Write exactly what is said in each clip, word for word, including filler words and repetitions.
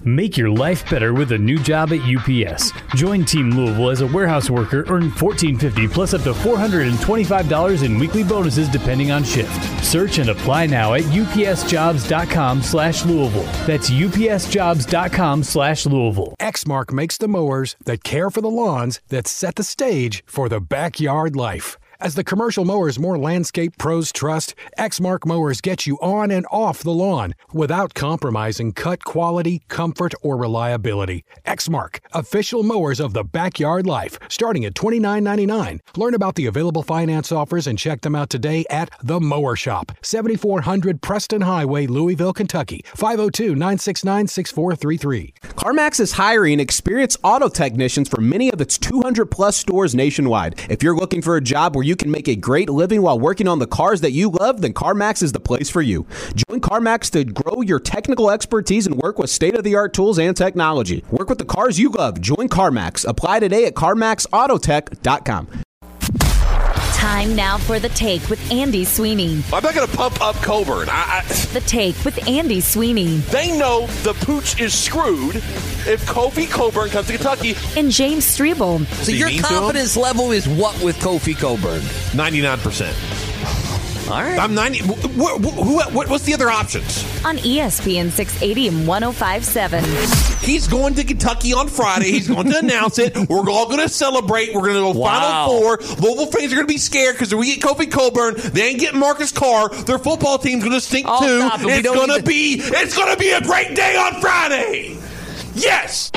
Make your life better with a new job at U P S. Join Team Louisville as a warehouse worker. Earn fourteen fifty plus up to four hundred twenty-five dollars in weekly bonuses depending on shift. Search and apply now at upsjobs.com slash Louisville. That's upsjobs.com slash Louisville. Exmark makes the mowers that care for the lawns that set the stage for the backyard life. As the commercial mowers more landscape pros trust, Exmark mowers get you on and off the lawn without compromising cut quality, comfort, or reliability. Exmark, official mowers of the backyard life, starting at twenty-nine ninety-nine. Learn about the available finance offers and check them out today at The Mower Shop, seventy-four hundred Preston Highway, Louisville, Kentucky, five oh two, nine six nine, six four three three. CarMax is hiring experienced auto technicians for many of its two hundred plus stores nationwide. If you're looking for a job where you can make a great living while working on the cars that you love, then CarMax is the place for you. Join CarMax to grow your technical expertise and work with state-of-the-art tools and technology. Work with the cars you love. Join CarMax. Apply today at carmax autotech dot com. Time now for The Take with Andy Sweeney. I'm not going to pump up Coburn. I, I, The Take with Andy Sweeney. They know the pooch is screwed if Kofi Coburn comes to Kentucky. And James Strebel. So your confidence level is what with Kofi Coburn? ninety-nine percent. All right. I'm ninety. Wh- wh- who, what, what's the other options? On E S P N six eighty and one oh five point seven. He's going to Kentucky on Friday. He's going to announce it. We're all going to celebrate. We're going to go Wow. Final Four. Louisville fans are going to be scared because if we get Kofi Coburn, they ain't getting Marcus Carr. Their football team's going to stink Oh, too. stop it. We It's don't going to even- be. It's going to be a great day on Friday. Yes.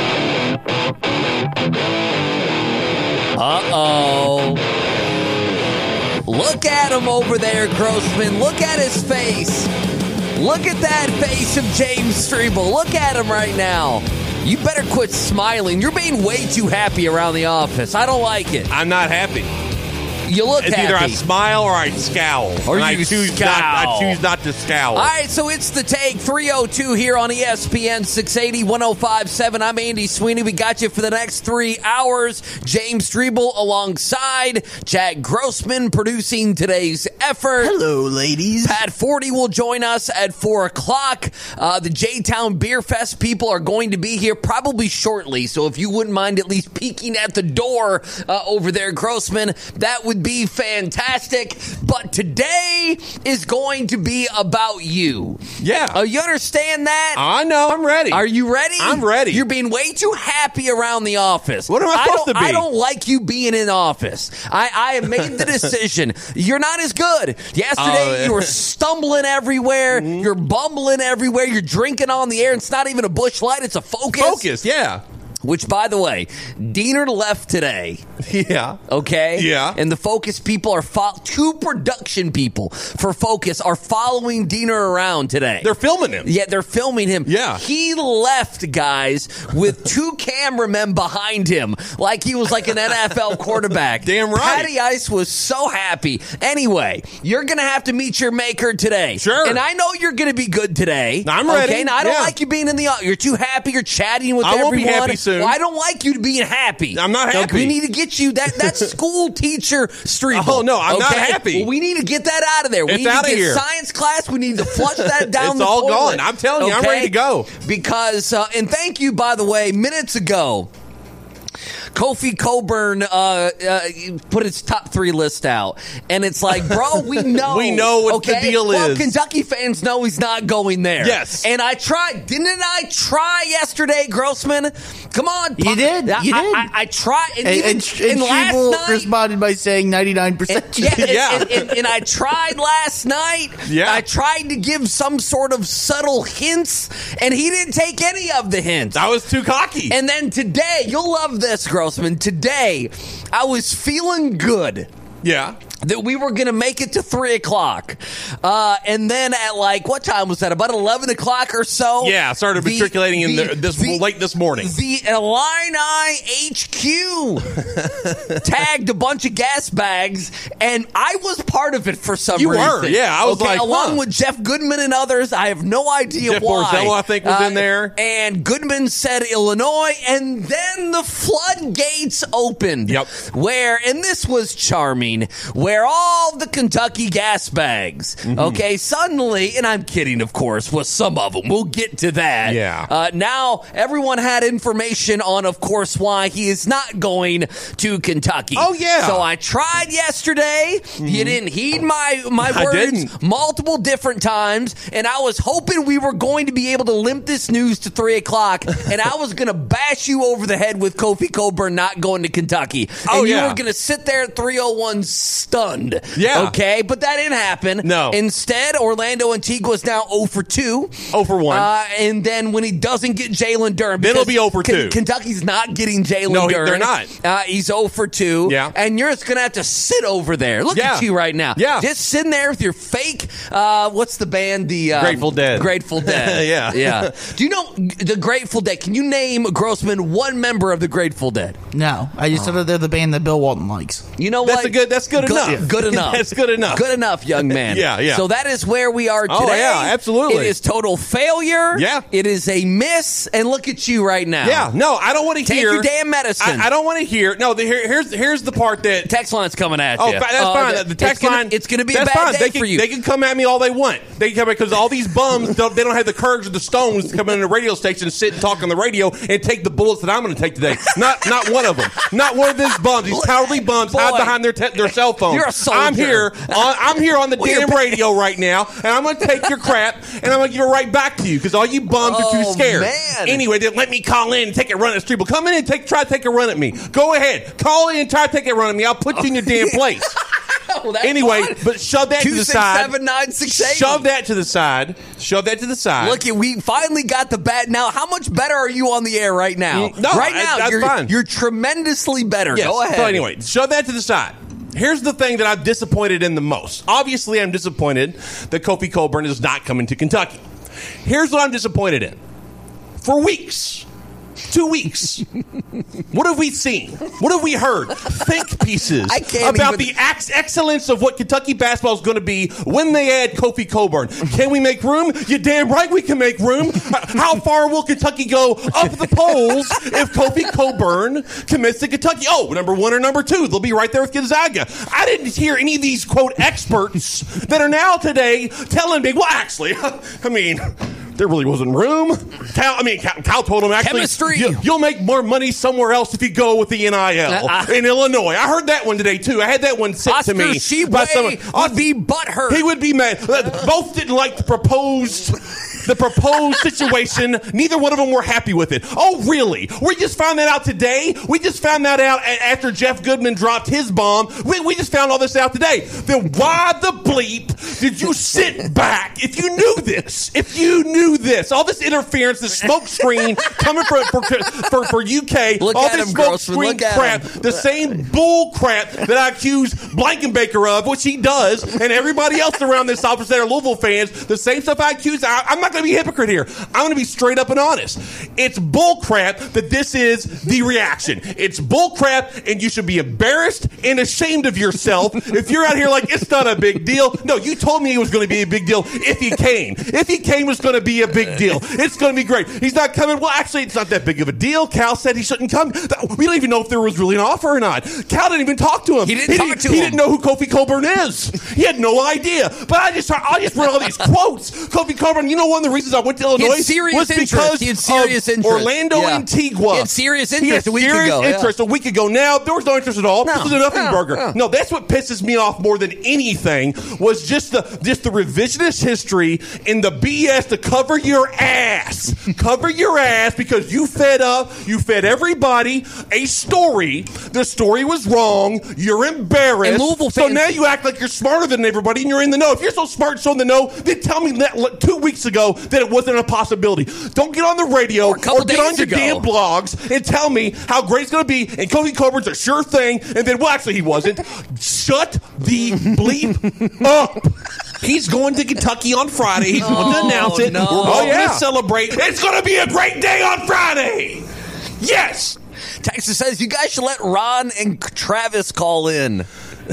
Uh-oh. Look at him over there, Grossman. Look at his face. Look at that face of James Strebel. Look at him right now. You better quit smiling. You're being way too happy around the office. I don't like it. I'm not happy. You look It's happy. either I smile or I scowl. Or and I you choose scowl. not. I choose not to scowl. All right, so it's The Take, three oh two here on E S P N six eighty, one oh five point seven. I'm Andy Sweeney. We got you for the next three hours. James Strebel alongside. Jack Grossman producing today's effort. Hello, ladies. Pat Forty will join us at four o'clock. Uh, the J-Town Beer Fest people are going to be here probably shortly, so if you wouldn't mind at least peeking at the door uh, over there, Grossman, that would be fantastic. But today is going to be about you. Yeah. Uh, you understand that? I know. I'm ready. Are you ready? I'm ready. You're being way too happy around the office. What am I supposed don't- to be? I don't like you being in office. I, I have made the decision. You're not as good. Yesterday, Oh, yeah. you were stumbling everywhere. Mm-hmm. You're bumbling everywhere. You're drinking on the air. It's not even a Busch Light. It's a Focus. Focus, yeah. Which, by the way, Diener left today. Yeah. Okay? Yeah. And the Focus people are, fo- two production people for Focus are following Diener around today. They're filming him. Yeah, they're filming him. Yeah. He left, guys, with two cameramen behind him, like he was like an N F L quarterback. Damn right. Patty Ice was so happy. Anyway, you're going to have to meet your maker today. Sure. And I know you're going to be good today. I'm ready. Okay, now I don't Yeah. like you being in the, you're too happy. You're chatting with I everyone. won't be happy soon. Well, I don't like you to being happy. I'm not Okay, happy. we need to get you that that's school teacher Strebel. Oh, no, I'm not okay? happy. Well, we need to get that out of there. We It's need outta to get here. science class. We need to flush that down It's the all toilet. gone. I'm telling you, I'm Okay? ready to go. Because, uh, and thank you, by the way, minutes ago, Kofi Coburn uh, uh, put his top three list out. And it's like, bro, we know. We know what the okay? deal well, is. Kentucky fans know he's not going there. Yes. And I tried. Didn't I try yesterday, Grossman? Come on. You did. I, You did. I, I, I tried. And, And, even, and, and and last Strebel night, responded by saying ninety-nine percent. yeah, and, Yeah. And, and, and I tried last night. Yeah. I tried to give some sort of subtle hints, and he didn't take any of the hints. I was too cocky. And then today, you'll love this, Grossman. Today, I was feeling good yeah. that we were going to make it to three o'clock. Uh, and then at like, what time was that? About eleven o'clock or so? Yeah, started The- matriculating in the- the, this the- late this morning. The Illini H Q tagged a bunch of gas bags, and I was part of it for some You reason. were, yeah. I was okay, like, along huh. with Jeff Goodman and others. I have no idea Jeff why. Borzello, I think, was in there. And Goodman said Illinois, and then the floodgates opened. Yep. Where, and this was charming, where where all the Kentucky gas bags, mm-hmm. okay, suddenly, and I'm kidding, of course, with some of them. We'll get to that. Yeah. Uh, now, everyone had information on, of course, why he is not going to Kentucky. Oh, yeah. So I tried yesterday. Mm-hmm. You didn't heed my, my I words didn't. multiple different times, and I was hoping we were going to be able to limp this news to three o'clock, and I was going to bash you over the head with Kofi Cockburn not going to Kentucky. And oh, you yeah. were going to sit there at three oh one stunned. Yeah. Okay, but that didn't happen. No. Instead, Orlando Antigua is now oh for two. oh for one. Uh, and then when he doesn't get Jalen Durham, then it'll be oh for two. K- Kentucky's not getting Jalen no, Durham. they're not. Uh, he's oh for two. Yeah. And you're just going to have to sit over there. Look yeah. at you right now. Yeah. Just sitting there with your fake, uh, what's the band? The um, Grateful Dead. Grateful Dead. yeah. Yeah. Do you know the Grateful Dead? Can you name, Grossman, one member of the Grateful Dead? No, I just said that they're the band that Bill Walton likes. You know That's what? a good. That's good, good enough. Good enough. That's good enough. Good enough, young man. yeah, yeah. So that is where we are today. Oh, yeah, absolutely. It is total failure. Yeah. It is a miss, and look at you right now. Yeah, no, I don't want to Take hear. your damn medicine. I, I don't want to hear. No, the, here, here's here's the part that text line's coming at oh, you. that's uh, fine. The, The text it's gonna, line. It's going to be that's a bad fine. day they can, for you. They can come at me all they want. They can come because all these bums don't, they don't have the courage or the stones to come in the radio station, sit and talk on the radio, and take the bullets that I'm going to take today. Not not one of them. Not one of these bums. These cowardly bums Boy, hide behind their te- their cell phones. You're a soldier. I'm here. On, I'm here on the Well, damn you're- radio right now, and I'm going to take your crap, and I'm going to give it right back to you because all you bums are too Oh, scared. man. Anyway, then let me call in and take a run at the street. Well, come in and take try to take a run at me. Go ahead. Call in and try to take a run at me. I'll put you in your damn place. Well, that's Anyway, fine. but shove that Two, to the six, side. seven, nine, six, eight. Shove that to the side. Shove that to the side. Look, we finally got the bat. Now, how much better are you on the air right now? Mm, no, right I- now, that's you're, fine. you're tremendously better. Yes. Go ahead. So anyway, shove that to the side. Here's the thing that I'm disappointed in the most. Obviously, I'm disappointed that Kofi Cockburn is not coming to Kentucky. Here's what I'm disappointed in. For weeks, two weeks, what have we seen? What have we heard? Think pieces I can't about even- the ex- excellence of what Kentucky basketball is going to be when they add Kofi Cockburn. Can we make room? You're damn right we can make room. How far will Kentucky go up the polls if Kofi Cockburn commits to Kentucky? Oh, number one or number two. They'll be right there with Gonzaga. I didn't hear any of these, quote, experts that are now today telling me, well, actually, I mean, there really wasn't room. Cal, I mean, Cal, Cal told him, actually, Chemistry. you, you'll make more money somewhere else if you go with the N I L Uh, in Illinois. I heard that one today, too. I had that one sent Oscar to me. Sheboy by someone. would be butthurt. He would be mad. Both didn't like the proposed... The proposed situation, neither one of them were happy with it. Oh, really? We just found that out today? We just found that out a- after Jeff Goodman dropped his bomb. We, we just found all this out today. Then why the bleep did you sit back if you knew this? If you knew this? All this interference, this smoke screen coming for, for, for, for U K, Look all at this him, smoke Grossman. screen Look at crap, him. the same bull crap that I accuse Blankenbaker of, which he does, and everybody else around this office that are Louisville fans, the same stuff I accuse. I, I'm not going to be a hypocrite here. I'm going to be straight up and honest. It's bull crap that this is the reaction. It's bull crap, and you should be embarrassed and ashamed of yourself if you're out here like, it's not a big deal. No, you told me it was going to be a big deal if he came. If he came, it was going to be a big deal. It's going to be great. He's not coming. Well, actually, it's not that big of a deal. Cal said he shouldn't come. We don't even know if there was really an offer or not. Cal didn't even talk to him. He didn't he talk didn't, to he him. didn't know who Kofi Cockburn is. He had no idea. But I just I just read all these quotes. Kofi Cockburn, you know one of the reasons I went to Illinois He had serious was interest. because He had serious of interest. Orlando Yeah. Antigua. He had serious He had interest a week serious ago, yeah. interest a week ago. Now, there was no interest at all. No, This was a nothing no, burger. no. No, that's what pisses me off more than anything was just the just the revisionist history and the B S to cover your ass. Cover your ass because you fed up, you fed everybody a story. The story was wrong. You're embarrassed. And Louisville so fans- now you act like you're smarter than everybody and you're in the know. If you're so smart and so in the know, then tell me that like, two weeks ago that it wasn't a possibility. Don't get on the radio Or a couple or get days on your ago. damn blogs and tell me how great it's going to be and Kofi Cockburn's a sure thing and then, well, actually he wasn't. Shut the bleep up. He's going to Kentucky on Friday. He's going to Oh, announce it. no. We're all Oh, going yeah. to celebrate. It's going to be a great day on Friday. Yes. Texas says you guys should let Ron and Travis call in.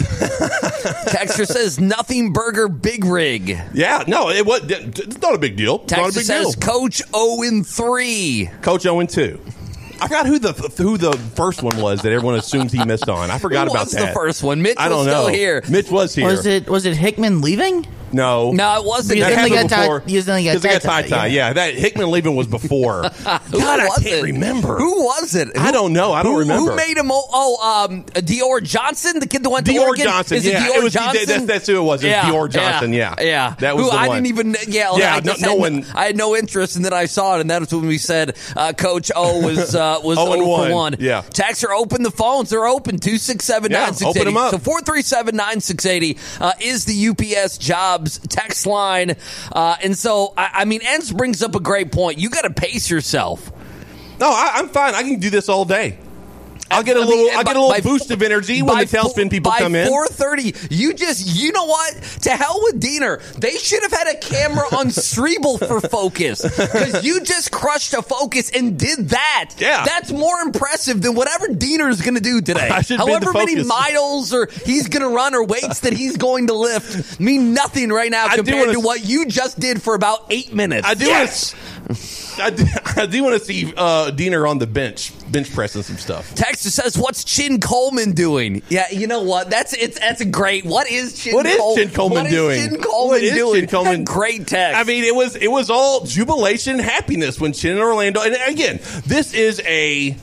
Texter says nothing burger big rig. Yeah, no, it was. It's not a big deal. It's not a Texas big says deal. Coach oh and three. Coach oh and two. I forgot who the who the first one was that everyone assumes he missed on. I forgot Who about was that. the first one? Mitch I don't was still know. here. Mitch was here. Was it was it Hickman leaving? No. No, it wasn't. Because That then they happened got tie- before. because then they got Because they got tie-tie, tie-tie. yeah. Yeah, that Hickman leaving was before. God, I was can't it? remember. Who was it? I don't know. I don't who, remember. Who made him? Oh, oh um, Dior Johnson, the kid that went to Dior Oregon. Johnson, Is yeah. it Dior It was- Johnson? that's- that's who it was. It was Dior Johnson, yeah. yeah. That was who the I one. didn't even. Yeah, Yeah, I no- just no had, one- I had no interest, and then I saw it, and that was when we said uh, Coach O was uh, was oh and oh for one. one. Yeah. Texter, open the phones. They're open. two six seven, nine six eight zero. Yeah, open 'em up. So four three seven, nine six eight zero uh, is the U P S Jobs text line. Uh, and so, I, I mean, Enz brings up a great point. You got to pace yourself. No, I, I'm fine. I can do this all day. I'll get a I little. mean, I'll by- get a little by- boost of energy when by the tailspin people by come in. four thirty, you just, you know what? To hell with Diener. They should have had a camera on Strebel for focus because you just crushed a focus and did that. Yeah. That's more impressive than whatever Diener is going to do today. I should bid the However many focus. miles or he's going to run or weights that he's going to lift mean nothing right now I do compared wanna- to what you just did for about eight minutes. I do. Yes. Want to, I do, I do want to see uh, Diener on the bench, bench pressing some stuff. Texter says, "What's Chin Coleman doing?" Yeah, you know what? That's it's that's a great. What is Chin? What is Col- Chin Coleman what is doing? Chin Coleman What is doing? Chin Coleman- Great text. I mean, it was it was all jubilation, happiness when Chin and Orlando. And again, this is a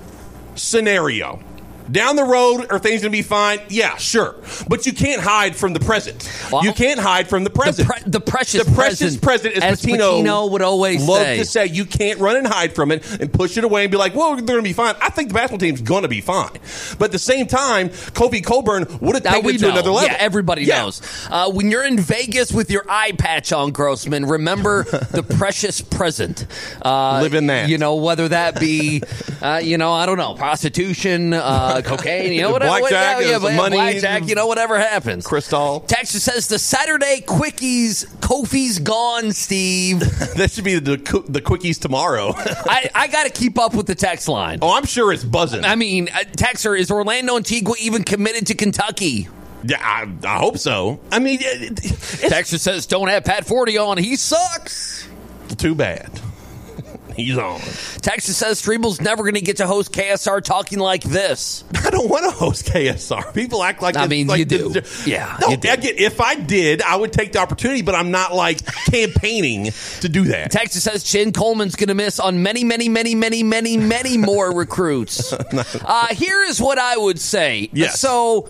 scenario. Down the road, are things going to be fine? Yeah, sure. But you can't hide from the present. Well, you can't hide from the present. the, pre- the precious, the precious present, present, as, as Patino, Patino would always love say. to say. You can't run and hide from it and push it away and be like, well, they're going to be fine. I think the basketball team's going to be fine. But at the same time, Kofi Cockburn would have That taken we it to know. another level. Yeah, everybody Yeah. knows. Uh, when you're in Vegas with your eye patch on, Grossman, remember the precious present. Uh, Live in that. You know, whether that be, uh, you know, I don't know, prostitution, uh, cocaine, you know, whatever. Blackjack, yeah, yeah, some yeah, money, blackjack, you know, whatever happens. Crystal. Texas says the Saturday quickies, Kofi's gone, Steve. That should be the the quickies tomorrow. I, I got to keep up with the text line. Oh, I'm sure it's buzzing. I mean, uh, Texter, is Orlando Antigua even committed to Kentucky? Yeah, I, I hope so. I mean, it, it, it's Texter says, don't have Pat Forty on. He sucks. too bad. He's on. Texas says Strebel's never going to get to host K S R talking like this. I don't want to host K S R. People act like I it's mean, like you do. this- Yeah, No, you do. I get, if I did, I would take the opportunity, but I'm not like campaigning to do that. Texas says Chin Coleman's going to miss on many, many, many, many, many, many more recruits. Uh, here is what I would say. Yes. So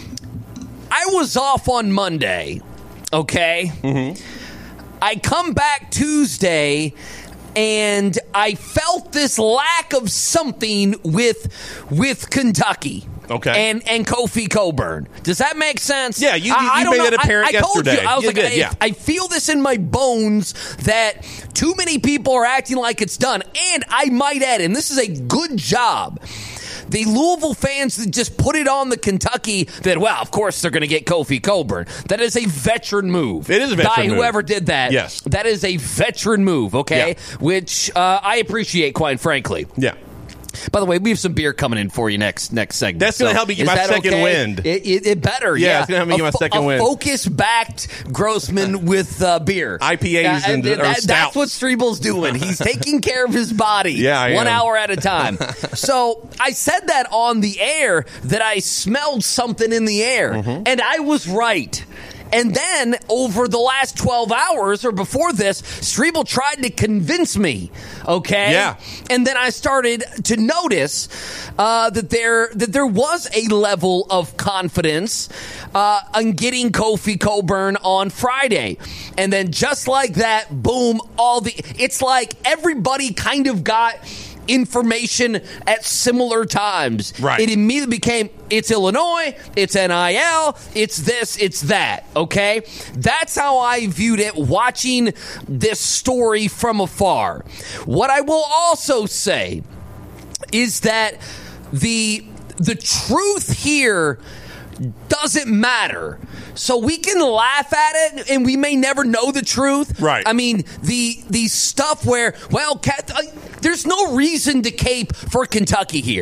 I was off on Monday, okay? Mm-hmm. I come back Tuesday, and I felt this lack of something with with Kentucky. Okay. And and Kofi Cockburn. Does that make sense? Yeah, you- you- I- I you don't made know. that apparent I, I told yesterday. you. I was You like, did, I, yeah. I feel this in my bones that too many people are acting like it's done. And I might add, and this is a good job, the Louisville fans that just put it on the Kentucky that, well, of course they're going to get Kofi Cockburn. That is a veteran move. It is a veteran Guy, move. whoever did that. Yes. That is a veteran move, okay? Yeah. Which uh, I appreciate, quite frankly. Yeah. By the way, we have some beer coming in for you next next segment. That's gonna help me get is my that second okay? wind. It, it, it better, Yeah, yeah. it's gonna help me a get my fo- second a wind. focus-backed Grossman with uh, beer. I P As and- or that- stouts. That's what Strebel's doing. He's taking care of his body Yeah, I one am. hour at a time. So I said that on the air that I smelled something in the air, Mm-hmm. and I was right. And then over the last twelve hours or before this, Strebel tried to convince me, okay? Yeah. And then I started to notice uh, that there that there was a level of confidence uh, on getting Kofi Cockburn on Friday. And then just like that, boom, all the it's like everybody kind of got information at similar times. Right. It immediately became, it's Illinois, it's N I L, it's this, it's that, okay? That's how I viewed it watching this story from afar. What I will also say is that the the truth here doesn't matter. So we can laugh at it, and we may never know the truth. Right. I mean, the the stuff where, well, Cat, uh, there's no reason to cape for Kentucky here.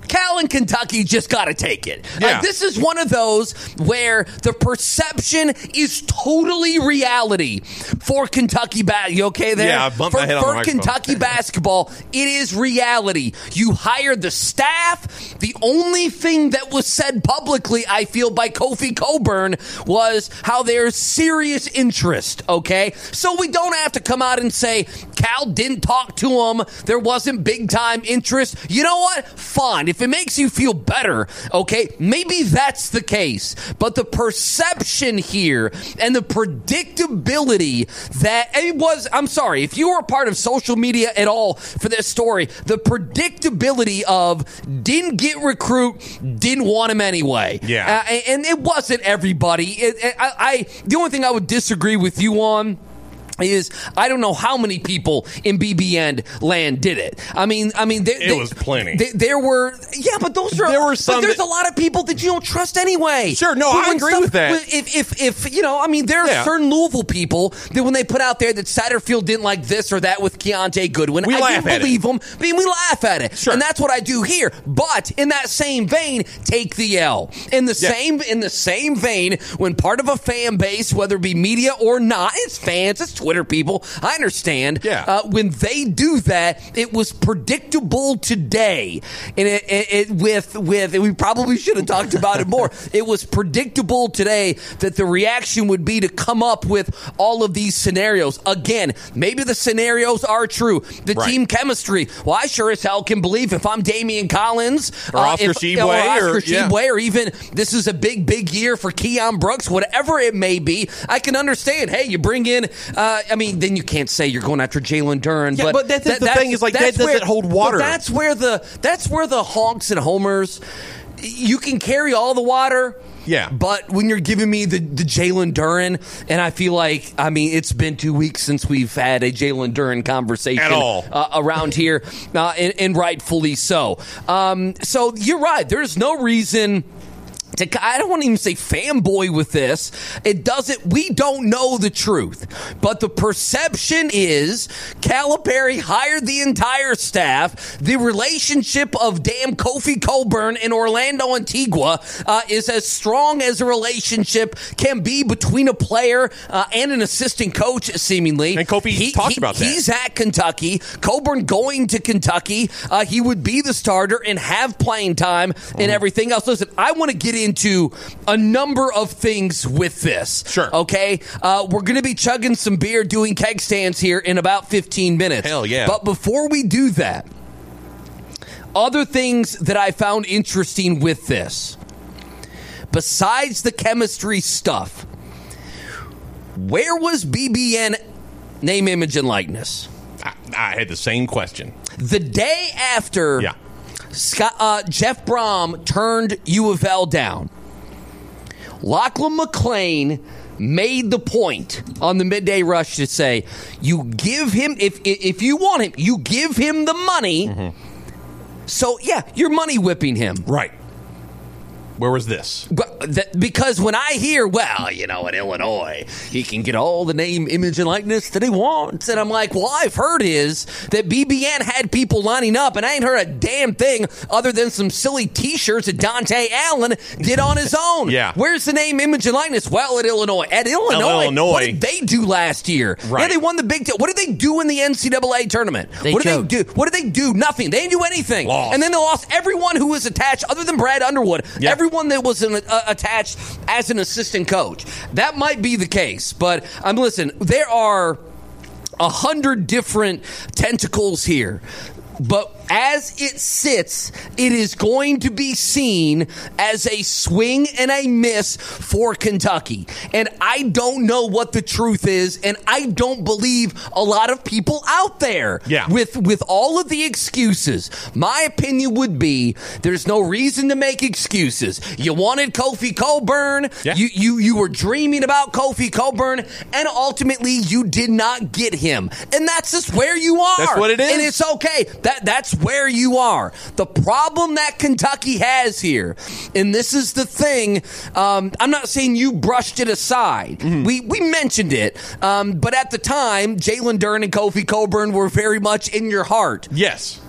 Cal and Kentucky just got to take it. Yeah. Like, this is one of those where the perception is totally reality for Kentucky basketball. You okay there? Yeah, I bumped for, my head on for the microphone. Kentucky basketball, it is reality. You hired the staff. The only thing that was said publicly, I feel, by Kofi Cockburn was how there's serious interest, okay? So we don't have to come out and say Cal didn't talk to him, there wasn't big-time interest. You know what? Fine. If it makes you feel better, okay, maybe that's the case. But the perception here and the predictability that it was, I'm sorry, if you were a part of social media at all for this story, the predictability of didn't get recruit, didn't want him anyway. Yeah. Uh, and it wasn't everybody. It, it, I, I the only thing I would disagree with you on is I don't know how many people in B B N land did it. I mean, I mean, they, it they, was plenty. They, there were, yeah, but those are there were some. But there's that, a lot of people that you don't trust anyway. Sure, no, But I when agree stuff, with that. If, if, if you know, I mean, there are Yeah. certain Louisville people that when they put out there that Satterfield didn't like this or that with Keontae Goodwin, We I laugh didn't at believe them. I mean, we laugh at it, Sure. and that's what I do here. But in that same vein, take the L. In the Yeah. same in the same vein, when part of a fan base, whether it be media or not, it's fans, it's Twitter people. I understand. Yeah. Uh, when they do that, it was predictable today, and it, it, it with with and we probably should have talked about it more. It was predictable today that the reaction would be to come up with all of these scenarios. Again, maybe the scenarios are true. The Right. team chemistry. Well, I sure as hell can believe if I'm Damian Collins Or Oscar if, Tshiebwe, or Oscar or- yeah. Tshiebwe, or even this is a big, big year for Keon Brooks, whatever it may be, I can understand. Hey, you bring in, uh, I mean, then you can't say you're going after Jalen Duren. Yeah, but, but that's the that's- thing is, like, that that's doesn't hold water. but That's where the that's where the honks and homers, you can carry all the water. Yeah. But when you're giving me the, the Jalen Duren, and I feel like, I mean, it's been two weeks since we've had a Jalen Duren conversation At all. Uh, around here, uh, and, and rightfully so. Um, so you're right. There's no reason to, I don't want to even say fanboy with this. It doesn't, we don't know the truth. But the perception is Calipari hired the entire staff. The relationship of damn Kofi Cockburn and Orlando Antigua uh, is as strong as a relationship can be between a player uh, and an assistant coach, seemingly. And Kofi he, talked he, about that. He's at Kentucky. Cockburn going to Kentucky. Uh, he would be the starter and have playing time Mm-hmm. and everything else. Listen, I want to get into a number of things with this. Sure. Okay? Uh, we're going to be chugging some beer, doing keg stands here in about fifteen minutes. Hell yeah. But before we do that, other things that I found interesting with this, besides the chemistry stuff, where was B B N name, image, and likeness? I, I had the same question. The day after Yeah. Scott, uh, Jeff Brom turned U of L down, Lachlan McLean made the point on the Midday Rush to say, you give him, if if you want him, you give him the money. Mm-hmm. So, yeah, you're money whipping him. Right. Where was this? But that, because when I hear, well, you know, in Illinois, he can get all the name, image, and likeness that he wants. And I'm like, well, I've heard is that B B N had people lining up, and I ain't heard a damn thing other than some silly T-shirts that Dante Allen did on his own. Yeah. Where's the name, image, and likeness? Well, at Illinois. At Illinois. Illinois. What did they do last year? Right. Yeah, they won the Big Ten. What did they do in the N C double A tournament? They what did choked. they do? What did they do? Nothing. They didn't do anything. Lost. And then they lost everyone who was attached, other than Brad Underwood. Yeah. Everyone Everyone that was an, uh, attached as an assistant coach. That might be the case, but I'm um, listen, there are a hundred different tentacles here. But as it sits, it is going to be seen as a swing and a miss for Kentucky. And I don't know what the truth is, and I don't believe a lot of people out there Yeah. with, with all of the excuses. My opinion would be there's no reason to make excuses. You wanted Kofi Cockburn. Yeah. You, you, you were dreaming about Kofi Cockburn, and ultimately you did not get him. And that's just where you are. That's what it is. And it's okay. That That's where you are. The problem that Kentucky has here, and this is the thing, um, I'm not saying you brushed it aside. Mm-hmm. We we mentioned it, um, but at the time, Jalen Duren and Kofi Cockburn were very much in your heart. Yes.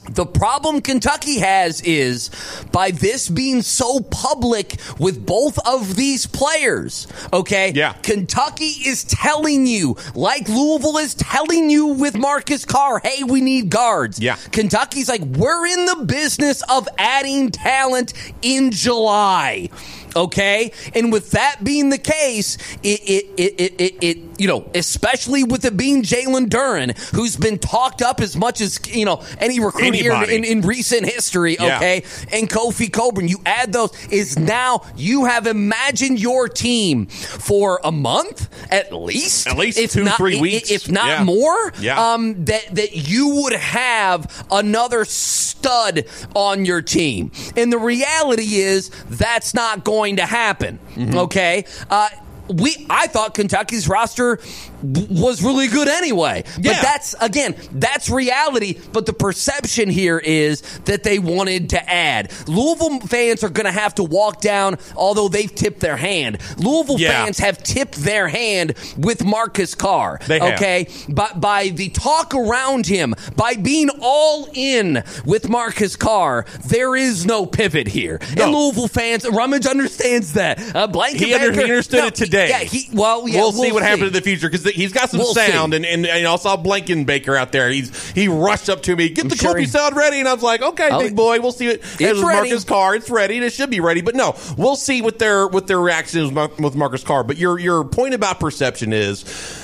The problem Kentucky has is by this being so public with both of these players, okay? Yeah. Kentucky is telling you, like Louisville is telling you with Marcus Carr, hey, we need guards. Yeah. Kentucky's like, we're in the business of adding talent in July. Okay, and with that being the case, it it it it, it, it you know, especially with it being Jalen Duren, who's been talked up as much as you know any recruit here in, in, in recent history. Okay, yeah. And Kofi Cockburn, you add those, is now you have imagined your team for a month at least, at least if two not, three weeks, if not yeah. more. Yeah. Um, that that you would have another stud on your team, and the reality is that's not going. Going to happen, mm-hmm. okay? Uh, we, I thought Kentucky's roster was really good anyway. But yeah. that's, again, that's reality. But the perception here is that they wanted to add. Louisville fans are going to have to walk down, although they've tipped their hand. Louisville yeah. fans have tipped their hand with Marcus Carr, they have. okay? By, by the talk around him, by being all in with Marcus Carr, there is no pivot here. No. And Louisville fans, Rummage understands that. Uh, Blankenbaker, he, under, he understood no, it today. Yeah, he, well, yeah, we'll, we'll see what see. happens in the future because he's got some we'll sound, and, and, and I saw Blankenbaker out there. He's he rushed up to me, get I'm the sure Kofi he, sound ready, and I was like, okay, I'll, big boy, we'll see it. It's Marcus Carr, it's ready, and it should be ready. But no, we'll see what their what their reaction is with Marcus Carr. But your your point about perception is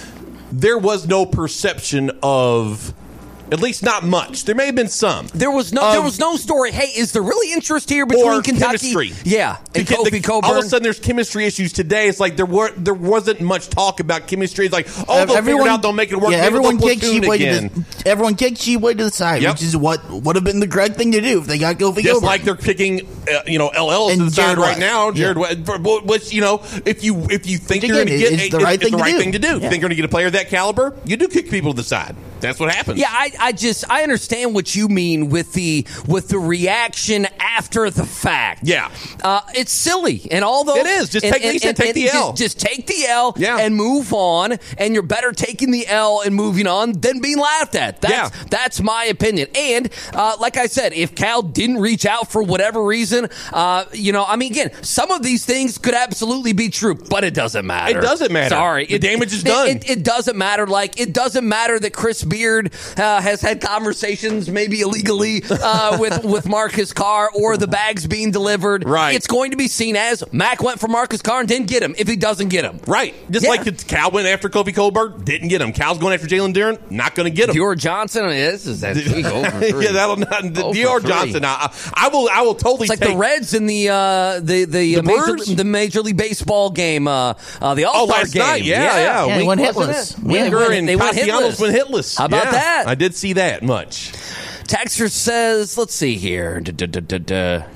there was no perception of. At least not much. There may have been some. There was no. Um, there was no story. Hey, is there really interest here between Kentucky? Chemistry. Yeah, and the, Kofi the, Cockburn. All of a sudden, there's chemistry issues today. It's like there were there wasn't much talk about chemistry. It's like, oh, they'll everyone, figure it out. They'll make it work. Yeah, Maybe everyone they'll kicked platoon Sheboy again. to the, everyone kicked Sheboy to the side, Yep. which is what would have been the correct thing to do if they got Kofi Just Cockburn. like they're kicking, uh, you know, L Ls And to the side Jared right West. now. Jared, Yeah. West, which you know, if you if you think Which you're again, going to get, it's the it- right it's thing the to right do. thing to do. Yeah. You think you're going to get a player of that caliber? You do kick people to the side. That's what happens. Yeah, I, I just I understand what you mean with the with the reaction after the fact. Yeah, uh, it's silly, and all those it is. Just and, take, and, and, and, take and the L. Just, just take the L Yeah. and move on. And you're better taking the L and moving on than being laughed at. That's Yeah. that's my opinion. And uh, like I said, if Cal didn't reach out for whatever reason, uh, you know, I mean, again, some of these things could absolutely be true, but it doesn't matter. It doesn't matter. Sorry, The it, damage is it, done. It, it doesn't matter. Like it doesn't matter that Chris Beard uh, has had conversations, maybe illegally, uh, with with Marcus Carr or the bags being delivered. Right. It's going to be seen as Mac went for Marcus Carr and didn't get him. If he doesn't get him, Right. Just Yeah. like Cal went after Kofi Cockburn, didn't get him. Cal's going after Jalen Duren, not going to get him. Dior Johnson is is that three over three. yeah, that'll not. Oh, for Dior three. Johnson. I, I will. I will totally It's like take the Reds in the uh, the the, The uh, major, Brewers? the Major League Baseball game, uh, uh, the All Star Oh, last game. night, yeah, yeah. Yeah, they Wink- went wasn't hitless. it? Yeah, Winker they went- and they went Castellanos hitless. went hitless. How about Yeah, that? I did see that much. Texter says, let's see here. Da, da, da, da, da.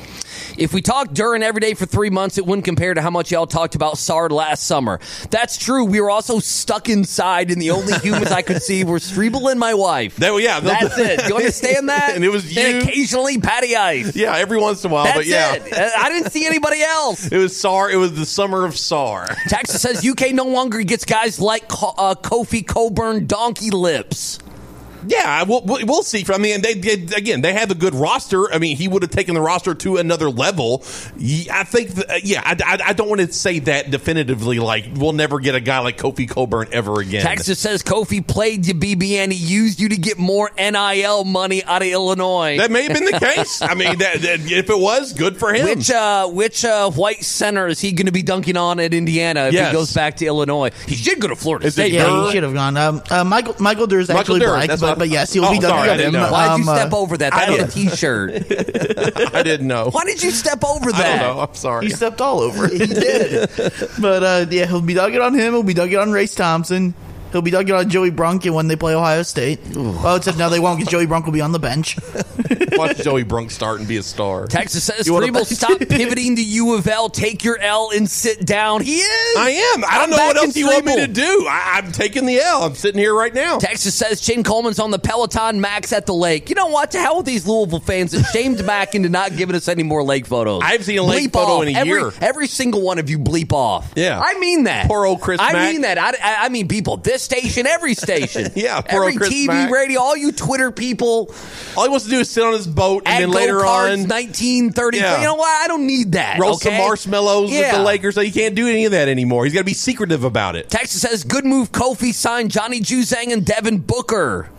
If we talked Duren every day for three months, it wouldn't compare to how much y'all talked about Sard last summer. That's true. We were also stuck inside, and the only humans I could see were Strebel and my wife. That, yeah, That's it. Do you understand that? And it was you. And occasionally Patty Ice. Yeah, every once in a while, That's but yeah. it. I didn't see anybody else. It was Sar. It was the summer of Sar. Texas says U K no longer gets guys like uh, Kofi Cockburn donkey lips. Yeah, we'll, we'll see. I mean, they, they again, they have a good roster. I mean, he would have taken the roster to another level. I think, that, yeah, I, I, I don't want to say that definitively. Like, we'll never get a guy like Kofi Cockburn ever again. Texas says Kofi played you, B B, and he used you to get more N I L money out of Illinois. That may have been the case. I mean, that, that, if it was, good for him. Which uh, which uh, white center is he going to be dunking on at Indiana if Yes. he goes back to Illinois? He should go to Florida Is it State. Yeah, Durr? he should have gone. Um, uh, Michael Michael Durr is Michael actually Durr, black, that's but, what I- but yes, he'll Oh, be done. sorry, I didn't know. Why'd you Um, step uh, over that? I That's on a don't- T-shirt. I didn't know. Why did you step over that? I don't know. I'm sorry. He stepped all over it. He did. But uh, yeah, he'll be dugging on him. He'll be dugging on Race Thompson. He'll be dugging on Joey Brunkin when they play Ohio State. Well, except now they won't because Joey Brunk will be on the bench. Watch Joey Brunk start and be a star. Texas says, You wanna- Strebel, stop pivoting to U of L. Take your L and sit down. He is. I am. I don't I'm know what backing else you want me Strebel. to do. I, I'm taking the L. I'm sitting here right now. Texas says Shane Coleman's on the Peloton, Max at the lake. You know what? To hell with these Louisville fans that shamed Mac into not giving us any more lake photos. I haven't seen a lake Bleep photo off. in a every, year. Every single one of you bleep off. Yeah. I mean that. Poor old Chris I Mack. mean that. I, I, I mean, people, this this station, every station. Yeah, poor every Chris T V, Mack. radio, all you Twitter people. All he wants to do is sit on his boat and At then later Go-Karts, on nineteen thirty. Yeah. You know what? I don't need that. roast okay? some marshmallows Yeah. with the Lakers. So he can't do any of that anymore. He's got to be secretive about it. Texas says, good move. Kofi signed Johnny Juzang and Devin Booker.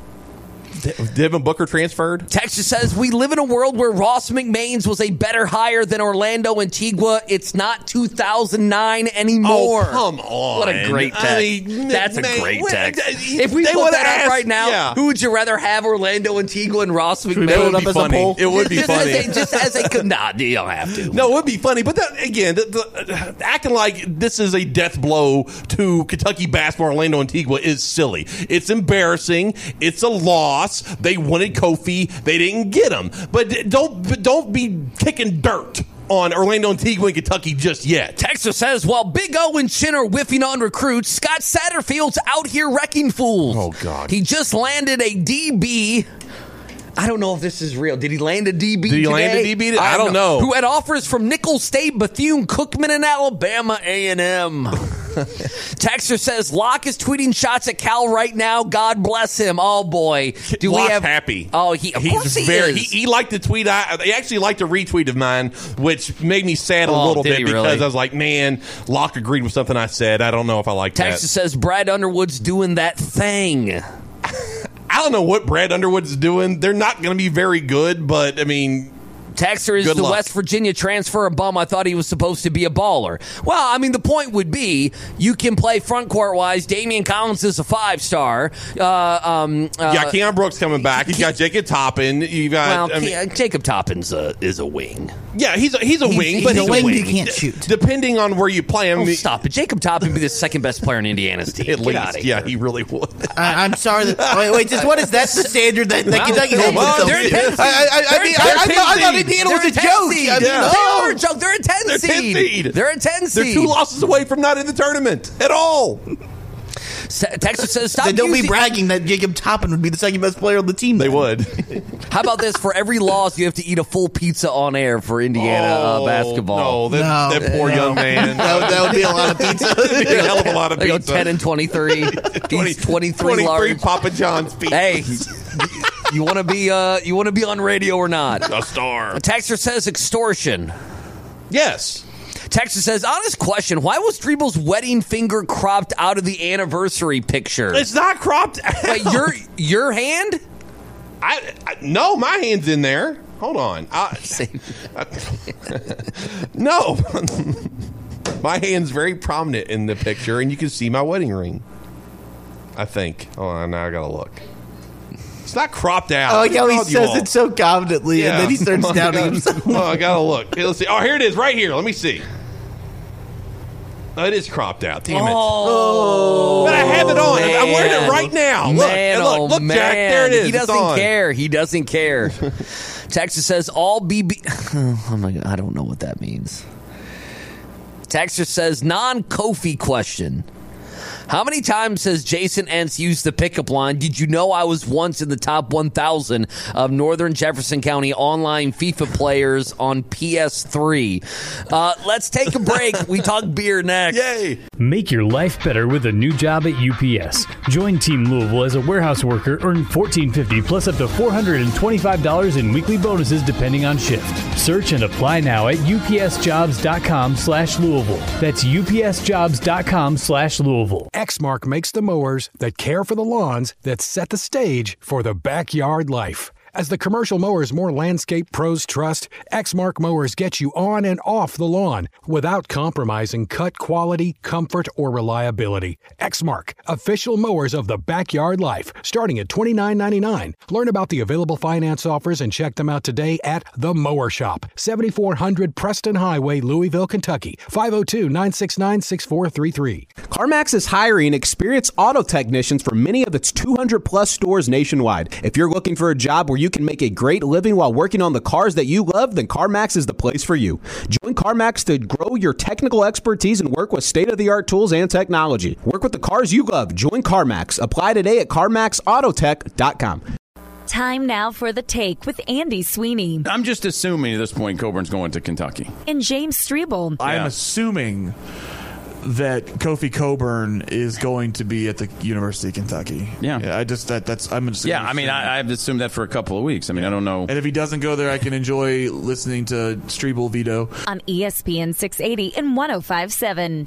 Devin Booker transferred. Texas says, we live in a world where Ross McMains was a better hire than Orlando Antigua. It's not two thousand nine anymore. Oh, come on. What a great text. I mean, That's a man, great what- text. they If we put would've that up asked- right now, yeah. who would you rather have, Orlando Antigua and Ross we McMains? pull It it would up be as a funny. poll? It would be just funny. As a, just as a, nah, you don't have to. No, it would be funny, but that, again, the, the, acting like this is a death blow to Kentucky basketball, Orlando Antigua is silly. It's embarrassing. It's a loss. They wanted Kofi. They didn't get him. But don't but don't be kicking dirt on Orlando Antigua and Kentucky just yet. Texas says, while Big O and Chin are whiffing on recruits, Scott Satterfield's out here wrecking fools. Oh, God. He just landed a D B. I don't know if this is real. Did he land a D B Did he today? land a D B? I don't know. Who had offers from Nicholls State, Bethune, Cookman, and Alabama A and M. Texter says, Locke is tweeting shots at Cal right now. God bless him. Oh, boy. Do Locke's we have happy? Oh, he, of He's course he very, is. He, he liked the tweet. I, he actually liked a retweet of mine, which made me sad a Oh, little did bit he because really? I was like, man, Locke agreed with something I said. I don't know if I like Texter that. says, Brad Underwood's doing that thing. I don't know what Brad Underwood's doing. They're not going to be very good, but I mean, Texter is Good the luck. West Virginia transfer a bum. I thought he was supposed to be a baller. Well, I mean, the point would be you can play front court wise. Damian Collins is a five star. Uh, um, uh, yeah, Keon Brooks coming back. He's got Jacob Toppin. You got well, I mean, Ke- Jacob Toppin's a, is a wing. yeah, he's a, he's a He's- wing, he's but a he's wing, a wing. you can't shoot. Depending on where you play him, Oh, stop it. Jacob Toppin would be the second best player in Indiana's team. at Get outta least, here. yeah, he really would. I, I'm sorry. That, wait, wait, just what is that the standard that, that Well, Kentucky they- holds well, themselves they're to? a ten I, I, I, I seed. mean, They're I, I, a ten thought, I thought seed. Indiana was a They're a ten joke. seed. I mean, Yeah. oh. They are a joke. They're a ten They're ten seed. seed. They're a ten They're seed. two losses away from not in the tournament at all. Se- Texas says, stop Then don't be using- bragging that Jacob Toppin would be the second best player on the team. They then. would. How about this? For every loss, you have to eat a full pizza on air for Indiana uh, Oh, basketball. No, that, No. that poor No. young man. That, would- that would be a lot of pizza. That'd be a hell of a lot of They go pizza. ten and twenty-three. He's twenty-three large. Papa John's pizza. Hey, you want to be uh, you want to be on radio or not? A star. A texter says extortion. Yes. Texter says, honest question, why was Dribble's wedding finger cropped out of the anniversary picture? It's not cropped out. Wait, your your hand? I, I no, my hand's in there. Hold on. I, I, no, my hand's very prominent in the picture, and you can see my wedding ring. I think. Hold on, now I gotta look. It's not cropped out. Oh, yeah, he What's says wrong with you it so confidently, all? and then he starts Yeah. doubting himself. Oh, I gotta look. Here, let's see. Oh, here it is, right here. Let me see. Oh, it is cropped out. Damn it. Oh, But I have it on. I'm wearing it man. right now. Look, Man, and look, oh, look, man. Jack. There it is. He It's doesn't on. care. He doesn't care. Texas says all B B. Oh my god, I don't know what that means. Texas says non-Kofi question. How many times has Jason Entz used the pickup line? Did you know I was once in the top one thousand of Northern Jefferson County online FIFA players on P S three? Uh, let's take a break. We talk beer next. Yay. Make your life better with a new job at U P S. Join Team Louisville as a warehouse worker, earn fourteen fifty plus up to four hundred twenty-five dollars in weekly bonuses depending on shift. Search and apply now at upsjobs.com slash Louisville. That's upsjobs.com slash Louisville. Exmark makes the mowers that care for the lawns that set the stage for the backyard life. As the commercial mowers more landscape pros trust, Exmark mowers get you on and off the lawn without compromising cut quality, comfort, or reliability. Exmark, official mowers of the backyard life, starting at twenty-nine ninety-nine. Learn about the available finance offers and check them out today at The Mower Shop, seventy-four hundred Preston Highway, Louisville, Kentucky, five oh two, nine six nine, six four three three. CarMax is hiring experienced auto technicians for many of its two hundred plus stores nationwide. If you're looking for a job where you can make a great living while working on the cars that you love, then CarMax is the place for you. Join CarMax to grow your technical expertise and work with state-of-the-art tools and technology. Work with the cars you love. Join CarMax. Apply today at carmax autotech dot com. Time now for The Take with Andy Sweeney I'm just assuming at this point Coburn's going to Kentucky. and James Strebel. I'm Yeah. assuming that Kofi Coburn is going to be at the University of Kentucky. Yeah, yeah I just that that's I'm just yeah. I mean, I, I've assumed that for a couple of weeks. I mean, I don't know. And if he doesn't go there, I can enjoy listening to Strebel Vito on E S P N six eighty and one oh five point seven.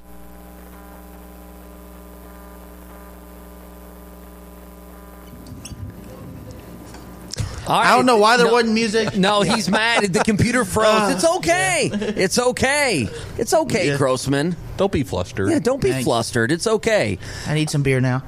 Right. I don't know why there no, wasn't music. No, he's mad. The computer froze. It's okay. It's okay. It's okay, yeah. Grossman. Don't be flustered. Yeah, don't be Thanks. flustered. It's okay. I need some beer now.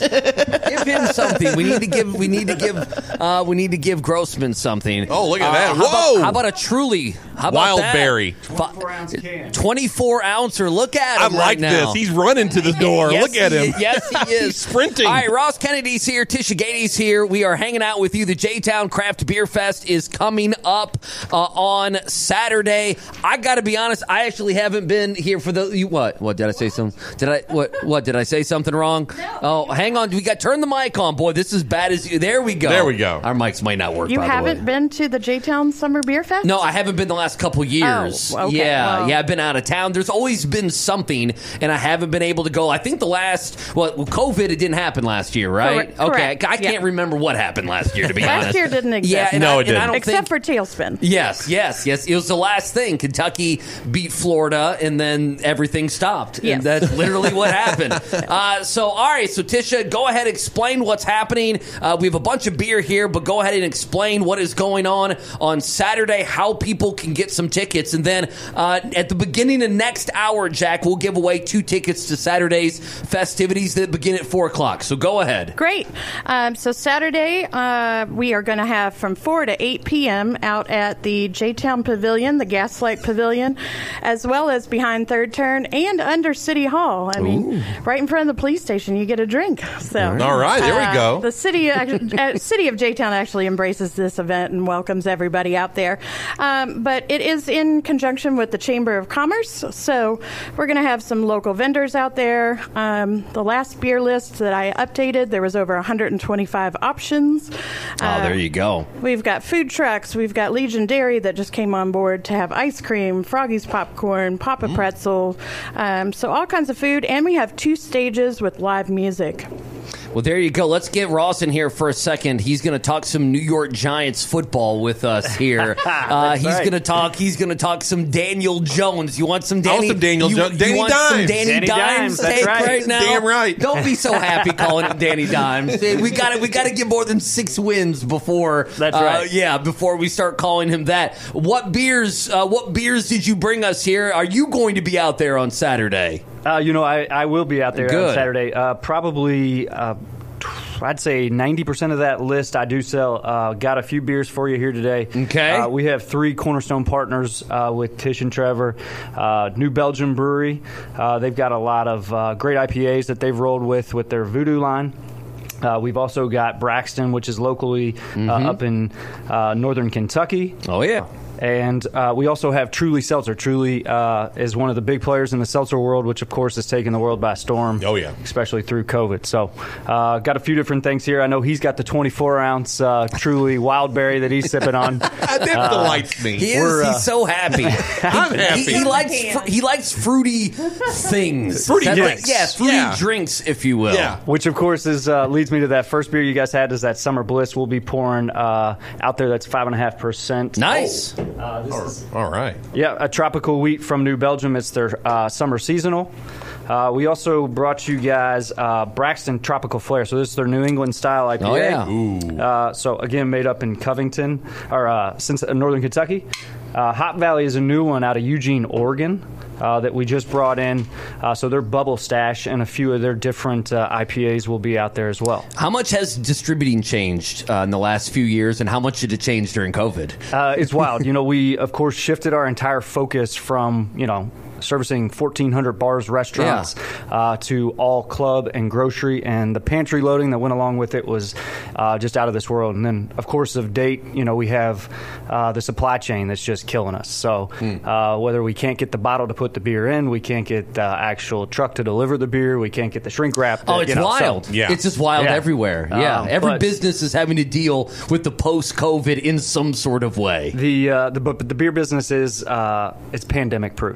Give him something. We need to give. We need to give. Uh, we need to give Grossman something. Oh, look at uh, that! How Whoa! About, how about a Truly? How about Wild that? berry? twenty-four ounce can. twenty-four ouncer. Look at him I like right now. this. He's running to the door. Yes, look at him. He, yes, he is. He's sprinting. All right, Ross Kennedy's here. Tisha Gady's here. We are hanging out with you. The J-Town Craft Beer Fest is coming up uh, on Saturday. I got to be honest. I actually haven't been here for the. You, what? What did I say? Something? Did I? What? What did I say? Something wrong? No. Oh, hang on. We got turn the mic on, boy. This is bad as you. There we go. There we go. Our mics might not work. You by haven't the way. been to the J-Town Summer Beer Fest? No, I haven't been the last couple years. Oh, okay. Yeah, well. yeah. I've been out of town. There's always been something, and I haven't been able to go. I think the last, well, COVID, it didn't happen last year, right? Correct. Okay, Correct. I can't yeah. remember what happened last year, to be last honest. Last year didn't exist. Yeah, and no, I, it didn't. I don't Except think, for Tailspin. Yes, yes, yes. It was the last thing. Kentucky beat Florida, and then everything stopped. Yes. And that's literally what happened. Uh, so, all right. So, Tisha, go ahead and explain what's happening. Uh, we have a bunch of beer here, but go ahead and explain what is going on on Saturday, how people can get some tickets. And then uh, at the beginning of next hour, Jack, we'll give away two tickets to Saturday's festivities that begin at four o'clock. So, go ahead. Great. Um, so, Saturday, uh, we are going to have from four to eight p.m. out at the J-Town Pavilion, the Gaslight Pavilion, as well as behind Third Turn and under City Hall. I mean, Ooh. right in front of the police station, you get a drink. So, all right, there uh, we go. The city, uh, city of J-Town actually embraces this event and welcomes everybody out there. Um, but it is in conjunction with the Chamber of Commerce, so we're going to have some local vendors out there. Um, the last beer list that I updated, there was over one hundred twenty-five options. Oh, uh, there you go. We've got food trucks. We've got Legion Dairy that just came on board to have ice cream, Froggy's Popcorn, Papa mm. Pretzel, um, so all kinds of food. And we have two stages with live music. Well, there you go. Let's get Ross in here for a second. He's going to talk some New York Giants football with us here. uh, he's right. going to talk. He's going to talk some Daniel Jones. You want some Danny? I want some Daniel you, Jones. You Danny want Dimes. some Danny, Danny Dimes, Dimes. That's take right. right now. Damn right. Don't be so happy calling him Danny Dimes. We got We got to get more than six wins before. That's uh, right. Yeah, before we start calling him that. What beers? Uh, what beers did you bring us here? Are you going to be out there on Saturday? Uh, you know, I, I will be out there Good. on Saturday. Uh, probably. Uh, I'd say ninety percent of that list I do sell. Uh, got a few beers for you here today. Okay. Uh, we have three cornerstone partners uh, with Tish and Trevor. Uh, New Belgium Brewery. Uh, they've got a lot of uh, great I P As that they've rolled with with their Voodoo line. Uh, we've also got Braxton, which is locally mm-hmm. uh, up in uh, northern Kentucky. Oh, yeah. And uh, we also have Truly Seltzer. Truly uh, is one of the big players in the seltzer world, which, of course, has taken the world by storm. Oh, yeah. Especially through COVID. So, uh, got a few different things here. I know he's got the twenty-four ounce uh, Truly Wildberry that he's sipping on. that uh, delights me. He is. Uh, he's so happy. I'm happy. He, he likes fr- he likes fruity things. Fruity That, drinks. Yeah, fruity Yeah. drinks, if you will. Yeah. Which, of course, is uh, leads me to that first beer you guys had is that Summer Bliss. We'll be pouring uh, out there. That's five point five percent. Nice. Uh, this All is All right. Yeah, a tropical wheat from New Belgium. It's their uh, summer seasonal. Uh, we also brought you guys uh, Braxton Tropical Flair. So this is their New England style I P A. Oh, yeah. Ooh. Uh, so again, made up in Covington or uh, since uh, Northern Kentucky. Uh, Hop Valley is a new one out of Eugene, Oregon. Uh, that we just brought in. Uh, so their Bubble Stash and a few of their different uh, I P As will be out there as well. How much has distributing changed uh, in the last few years, and how much did it change during COVID? Uh, it's wild. You know, we, of course, shifted our entire focus from, you know, servicing fourteen hundred bars, restaurants, yeah. uh, to all club and grocery, and the pantry loading that went along with it was uh, just out of this world. And then, of course, of date, you know, we have uh, the supply chain that's just killing us. So mm. uh, whether we can't get the bottle to put the beer in, we can't get the actual truck to deliver the beer, we can't get the shrink wrap. To, oh, it's you know, wild. So, yeah. It's just wild yeah. everywhere. Yeah. Um, Every but, business is having to deal with the post-COVID in some sort of way. The uh, the but the beer business is uh, it's pandemic proof. So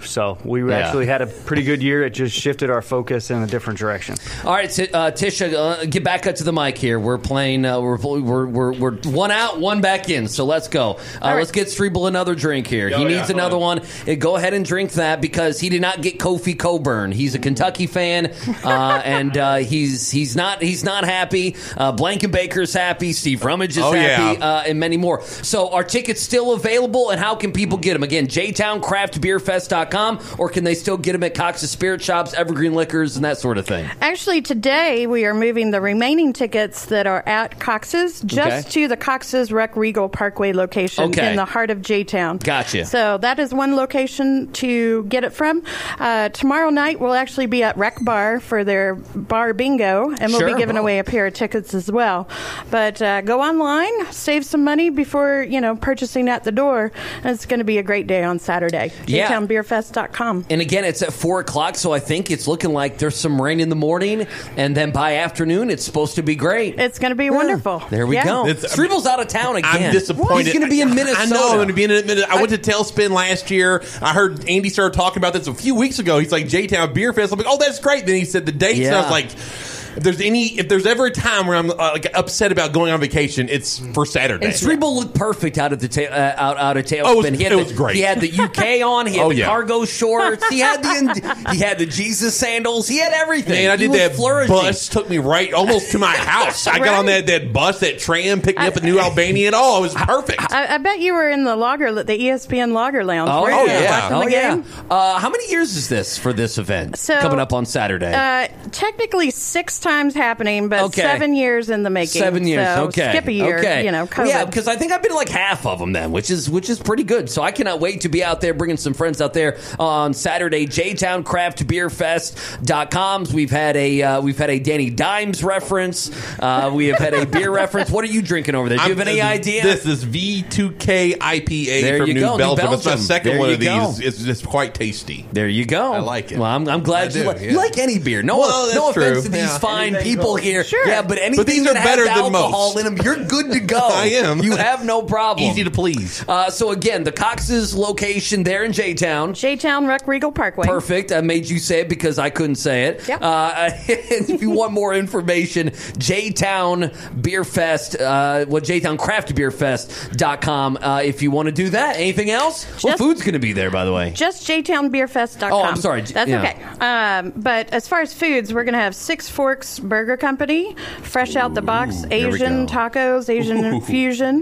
we Yeah. actually had a pretty good year. It just shifted our focus in a different direction. All right, T- uh, Tisha, uh, get back up to the mic here. We're playing. Uh, we're, we're we're we're one out, one back in. So let's go. Uh, right. Let's get Strebel another drink here. Oh, he yeah, needs go another ahead. one. Uh, go ahead and drink that because he did not get Kofi Coburn. He's a Kentucky fan, uh, and uh, he's he's not he's not happy. Uh, Blankenbaker's happy. Steve Rummage is Oh, happy, yeah. uh, and many more. So are tickets still available, and how can people get them? Again, j town craft beer fest dot com, or can they still get them at Cox's Spirit Shops, Evergreen Liquors, and that sort of thing? Actually, today we are moving the remaining tickets that are at Cox's just Okay. to the Cox's Rec Regal Parkway location Okay. in the heart of J-Town. Gotcha. So that is one location to get it from. Uh, tomorrow night we'll actually be at Rec Bar for their bar bingo, and we'll Sure. be giving Oh. away a pair of tickets as well. But uh, go online, save some money before you know purchasing at the door. And it's going to be a great day on Saturday. Yeah. j town beer fest dot com. And again, it's at four o'clock, so I think it's looking like there's some rain in the morning, and then by afternoon, it's supposed to be great. It's going to be wonderful. There we Yeah. go. It's- Strebel's out of town again. I'm disappointed. He's going to be in Minnesota. I know I'm going to be in Minnesota. I went to Tailspin last year. I heard Andy started talking about this a few weeks ago. He's like, J-Town Beer Fest. I'm like, oh, that's great. Then he said the dates, and I Yeah. was like, if there's any, if there's ever a time where I'm uh, like upset about going on vacation, it's for Saturday. And Strebel looked perfect out of the ta- uh, out out of Tailspin. Oh, it was- he had it the, was great. He had the U K on. He had Oh, the yeah. cargo shorts. He had the he had the Jesus sandals. He had everything. Man, I He did was that flourishing. bus, took me right almost to my house. I got on that, that bus, that tram, picked me up in New Albania and all. It was perfect. I, I bet you were in the logger, the E S P N Logger Lounge. Oh, weren't you, yeah. watching Oh, the yeah. game? Uh, how many years is this for this event So, coming up on Saturday? Uh, technically six times happening, but Okay. seven years in the making. Seven years. So okay. skip a year. Okay. You know, COVID. Yeah, because I think I've been to like half of them then, which is which is pretty good. So I cannot wait to be out there bringing some friends out there on Saturday. j town craft beer fest dot com. We've had a uh, we've had a Danny Dimes reference. Uh, we have had a beer reference. What are you drinking over there? Do you have I'm- any uh, idea? This is V two K I P A There from you New go, New Belgium. It's my Belgium. second There one you of go. these. It's, it's quite tasty. There you go. I like it. Well, I'm, I'm glad I you, do, like, yeah. you like any beer. No, Well, that's no offense true. to these Yeah. fine Anything people goes. here. Sure. Yeah, but anything But these that are has better than alcohol most. in them, you're good to go. I am. You have no problem. Easy to please. Uh, so again, the Cox's location there in J-Town. J-Town Rec Regal Parkway. Perfect. I made you say it because I couldn't say it. Yep. Uh, and if you want more information, J-Town Beer Fest, uh, well, j town craft beer fest dot com uh, if you want to do that. Anything else? what Just- food's going to be there, by the way? Just j town beer fest dot com. Oh, I'm sorry. That's Yeah. okay. Um, but as far as foods, we're going to have Six Forks Burger Company, fresh out the box, there we Asian go. tacos, Asian Ooh. fusion.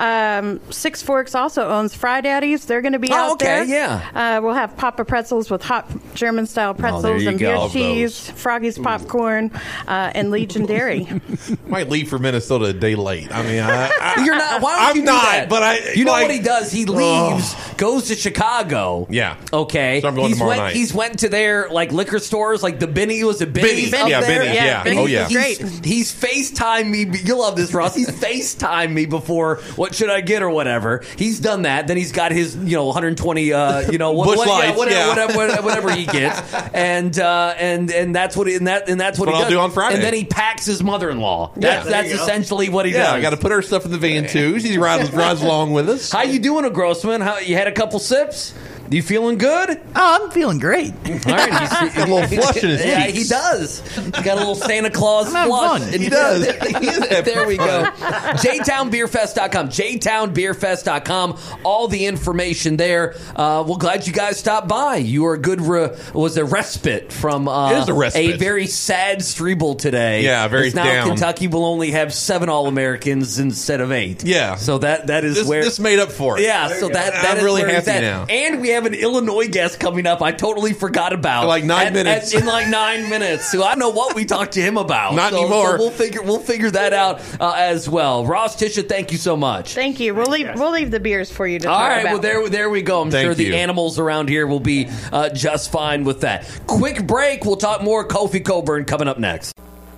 Um, Six Forks also owns Fry Daddies. They're going to be Oh, out okay, there. yeah. Uh, we'll have Papa Pretzels with hot German-style pretzels Oh, you and go. beer Love cheese, Froggy's popcorn, uh, and Legion Dairy. Might leave for Minnesota a day late. I mean, I, I, You're not. Why don't I'm you do not, that? but I. You know like- what he does? He leaves, goes to Chicago. Yeah. Okay. So I'm going he's tomorrow went. night. He's went to their like liquor stores, like the Benny was a Benny's. Benny's, up yeah, there. Benny's, yeah. Benny's Oh, is yeah. great. He's, he's FaceTime me. You love this, Ross. He's FaceTime me before what should I get or whatever. He's done that. Then he's got his you know one hundred twenty uh, you know what, Busch what, yeah, Lights, whatever, yeah. whatever, whatever whatever he gets, and uh, and and that's what and that and that's what, What he I'll does. do on Friday. And then he packs his mother-in-law. Yeah. That's There that's you go. essentially what he Yeah, does. I got to put her stuff in the van too. She rides, rides along with us. How you doing, Grossman? How you had a couple sips? You feeling good? Oh, I'm feeling great. All right, he's Got a little flush in his yeah, cheeks. he does. He's got a little Santa Claus I'm having flush. fun. And He does. He is having there we go. fun. j town beer fest dot com. j town beer fest dot com. All the information there. Uh, we're glad you guys stopped by. You were a good re- was a respite from uh, It is a respite. very sad Strebel today. Yeah, very It's now down. Kentucky will only have seven All-Americans instead of eight. Yeah. So that that is This, where this made up for it. yeah, so that, that I'm is really where he's happy at. now. And we have an Illinois guest coming up. I totally forgot about Like nine At- minutes. at- in like nine minutes. So I don't know what we talked to him about. Not so, anymore. So we'll figure we'll figure that out uh, as well. Ross, Tisha, thank you so much. Thank you. We'll leave. We'll leave the beers for you to All talk right, about. well there there we go. I'm Thank sure the you. animals around here will be uh, just fine with that. Quick break. We'll talk more Kofi Coburn coming up next.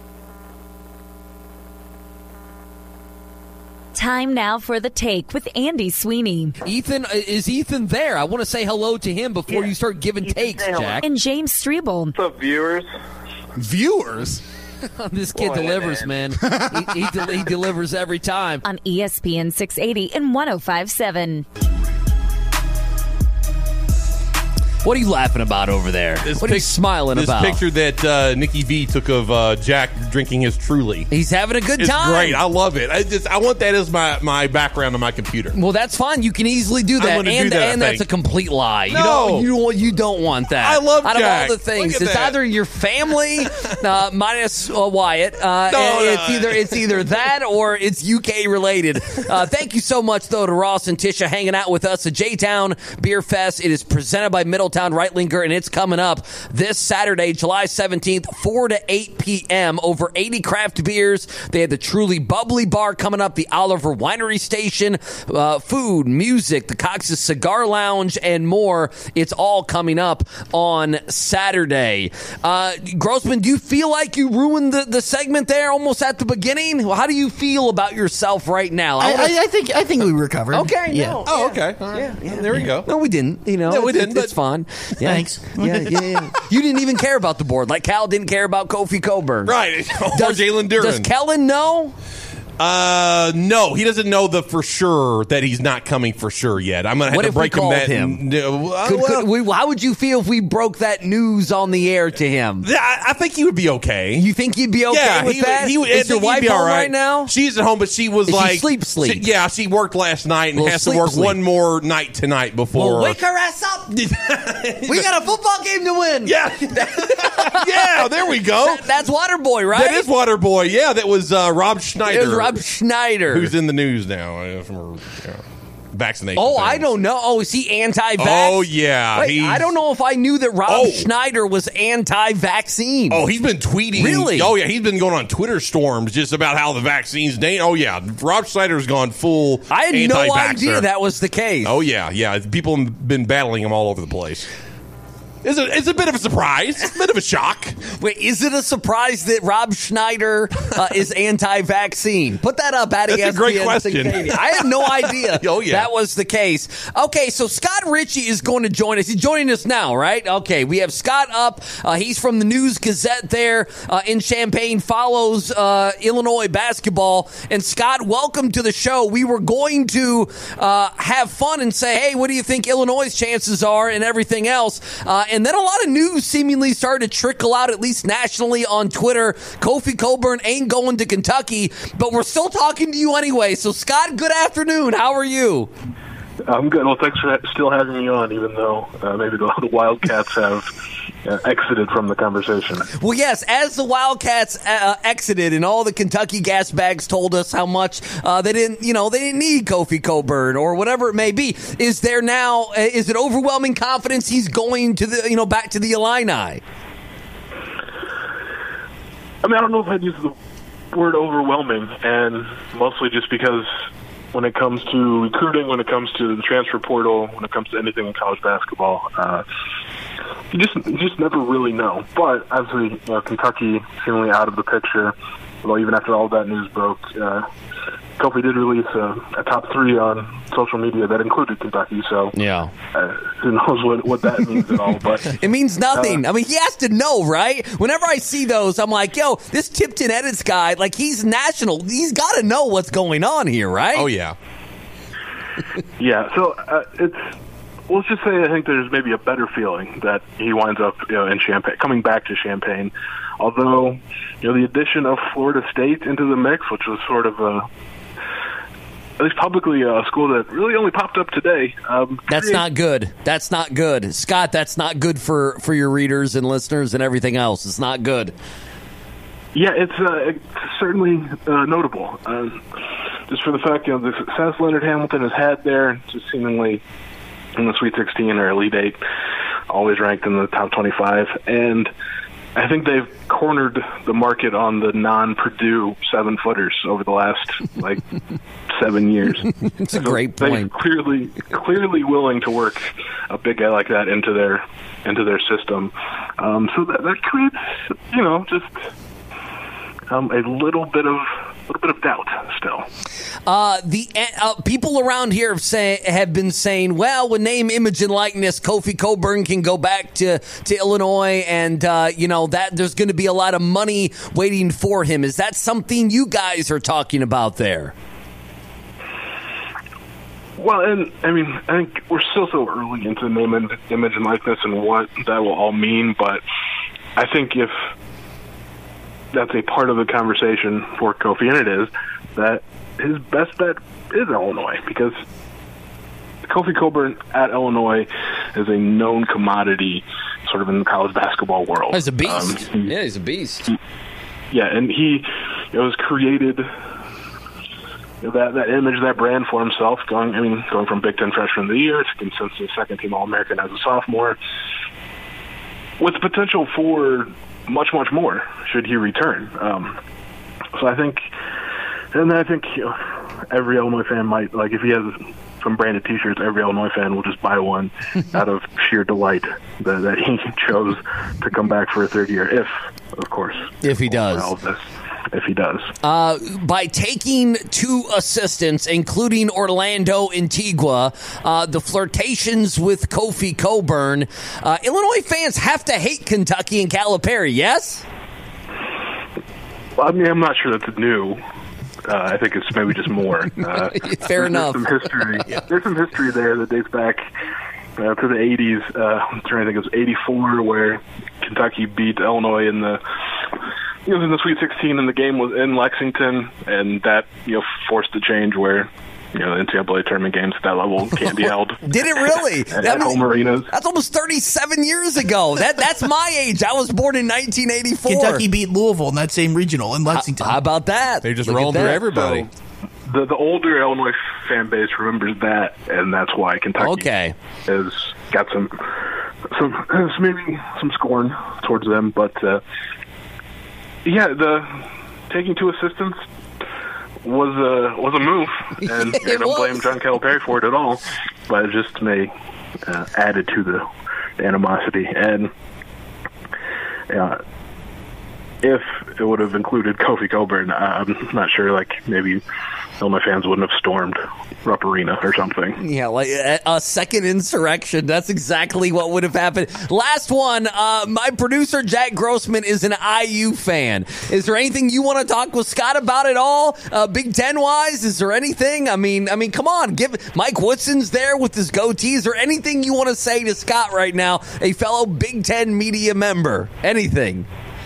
Time now for The Take with Andy Sweeney. Ethan, is Ethan there? I want to say hello to him before you start giving takes, Jack. And James Strebel. What's up, viewers? Viewers? This kid Boy, delivers, man. he, he, del- he delivers every time. On E S P N six eighty and one oh five point seven. What are you laughing about over there? This what are you pic- smiling this about? This picture that uh, Nikki V took of uh, Jack drinking his Truly. He's having a good it's time. Great. I love it. I just I want that as my, my background on my computer. Well, that's fine. You can easily do that. I'm gonna and do that, and I that's a think. complete lie. No. You don't, you don't you don't want that. I love Out Jack. of all the things, Look at it's that. either your family uh, minus uh, Wyatt. Uh, No, and no. it's either it's either that or it's U K related. Uh, thank you so much though to Ross and Tisha hanging out with us at J-Town Beer Fest. It is presented by Middletown Reitlinger, and it's coming up this Saturday, July seventeenth, four to eight p.m. Over eighty craft beers. They had the Truly Bubbly Bar coming up, the Oliver Winery Station, uh, food, music, the Cox's Cigar Lounge, and more. It's all coming up on Saturday. Uh, Grossman, do you feel like you ruined the, the segment there almost at the beginning? Well, how do you feel about yourself right now? I, wanna- I, I think I think we recovered. Okay, yeah. no. Oh, Yeah. okay. All right. Yeah, yeah, there we yeah. go. No, we didn't. You know, No, we it's- didn't, It's but- fine. Yeah. Thanks. Yeah, yeah, yeah. You didn't even care about the board, like Cal didn't care about Kofi Coburn. Right. Or Does, Jalen Duran. does Kellen know? Uh, no, he doesn't know the for sure that he's not coming for sure yet. I'm gonna have What to if we break him called that. him? No, uh, Could, well, could we, how would you feel if we broke that news on the air to him? I, I think he would be okay. You think he'd be okay yeah, with he, that? He, would- I Is your think he'd wife be all home right. right now? She's at home, but she was Is she like sleep, sleep? she- yeah, she worked last night and Little has sleep, to work sleep. one more night tonight before. Well, wake her ass up. We got a football game to win. Yeah, yeah. There we go. That- that's Waterboy, right? That is Waterboy. Yeah, that was uh, Rob Schneider. It was Rob Schneider. who's in the news now uh, from uh, vaccination. Oh, things. I don't know. Oh, is he anti-vax? Oh, yeah. Wait, he's- I don't know if I knew that Rob Oh. Schneider was anti-vaccine. Oh, he's been tweeting. Really? Oh, yeah. He's been going on Twitter storms just about how the vaccine's da- Oh, yeah. Rob Schneider's gone full I had no anti-vaxxer. idea that was the case. Oh, yeah. Yeah. People have been battling him all over the place. It's a, it's a bit of a surprise. A bit of a shock. Wait, is it a surprise that Rob Schneider uh, is anti-vaccine? Put that up, Addy. That's a great S P N question. Cincinnati. I had no idea Oh, yeah. that was the case. Okay, so Scott Ritchie is going to join us. He's joining us now, right? Okay, we have Scott up. Uh, he's from the News Gazette there uh, in Champaign, follows uh, Illinois basketball. And Scott, welcome to the show. We were going to uh, have fun and say, hey, what do you think Illinois' chances are and everything else? Uh, and then a lot of news seemingly started to trickle out, at least nationally on Twitter. Kofi Coburn ain't going to Kentucky, but we're still talking to you anyway. So, Scott, good afternoon. How are you? I'm good. Well, thanks for still having me on, even though uh, maybe the, the Wildcats have uh, exited from the conversation. Well, yes, as the Wildcats uh, exited and all the Kentucky gas bags told us how much uh, they didn't, you know, they didn't need Kofi Coburn or whatever it may be. Is there now, uh, is it overwhelming confidence he's going to the, you know, back to the Illini? I mean, I don't know if I'd use the word overwhelming, and mostly just because when it comes to recruiting, when it comes to the transfer portal, when it comes to anything in college basketball, uh, you just you just never really know. But obviously, you know, Kentucky seemingly out of the picture. Well, even after all that news broke, uh, Kofi did release a, a top three on social media that included Kentucky. So yeah, uh, who knows what, what that means at all? But it means nothing. Uh, I mean, he has to know, right? Whenever I see those, I'm like, yo, this Tipton Edits guy, like, he's national. He's got to know what's going on here, right? Oh, yeah. Yeah, so uh, it's, let's just say I think there's maybe a better feeling that he winds up, you know, in Champaign, coming back to Champaign. Although, you know, the addition of Florida State into the mix, which was sort of a, at least publicly, a school that really only popped up today. Um, That's create- not good. That's not good. Scott, that's not good for, for your readers and listeners and everything else. It's not good. Yeah, it's, uh, it's certainly uh, notable. Um, just for the fact, you know, the success Leonard Hamilton has had there, just seemingly in the Sweet sixteen or Elite Eight, always ranked in the top twenty-five. And I think they've cornered the market on the non-Purdue seven-footers over the last, like, seven years. It's a great point. They're clearly, clearly willing to work a big guy like that into their into their system. Um, so that, that creates, you know, just um, a little bit of a little bit of doubt still. Uh, the uh, people around here have, say, have been saying, well, with name, image, and likeness, Kofi Coburn can go back to, to Illinois, and uh, you know that there's going to be a lot of money waiting for him. Is that something you guys are talking about there? Well, and I mean, I think we're still so early into name and image and likeness and what that will all mean, but I think if that's a part of the conversation for Kofi, and it is, that his best bet is Illinois, because Kofi Cockburn at Illinois is a known commodity sort of in the college basketball world. He's a beast. Um, he, yeah, he's a beast. He, yeah, and he it was created that that image, that brand for himself, going I mean, going from Big Ten Freshman of the Year to consensus second team All American as a sophomore, with the potential for much, much more should he return. Um, so I think, and I think you know, every Illinois fan might, like, if he has some branded T-shirts, every Illinois fan will just buy one out of sheer delight that, that he chose to come back for a third year, if, of course, if he does. All of this. If he does. Uh, by taking two assistants, including Orlando Antigua, uh, the flirtations with Kofi Cockburn, uh, Illinois fans have to hate Kentucky and Calipari, yes? Well, I mean, I'm not sure that's new. Uh, I think it's maybe just more. Uh, Fair enough. There's some history. yeah. There's some history there that dates back uh, to the eighties. Uh, I'm trying to think it was eighty-four, where Kentucky beat Illinois in the It was in the Sweet sixteen, and the game was in Lexington, and that you know forced a change where you know the N C double A tournament games at that level can't be held. Did it really? at, that at home arenas. That's almost thirty-seven years ago. That that's my age. I was born in nineteen eighty-four. Kentucky beat Louisville in that same regional in Lexington. How, how about that? They just Look rolling at through that. everybody. So, the the older Illinois fan base remembers that, and that's why Kentucky okay. has got some some has maybe some scorn towards them, but. Uh, Yeah, the taking two assistants was a was a move, and I don't blame John Calipari for it at all. But it just may uh, added to the animosity, and uh, if it would have included Kofi Cockburn, I'm not sure. Like maybe Illinois fans wouldn't have stormed Rupp Arena or something. Yeah, like a, a second insurrection. That's exactly what would have happened. Last one. Uh, my producer, Jack Grossman, is an I U fan. Is there anything you want to talk with Scott about at all? Uh, Big Ten wise, is there anything? I mean, I mean, come on. Give Mike Woodson's there with his goatee. Is there anything you want to say to Scott right now, a fellow Big Ten media member? Anything?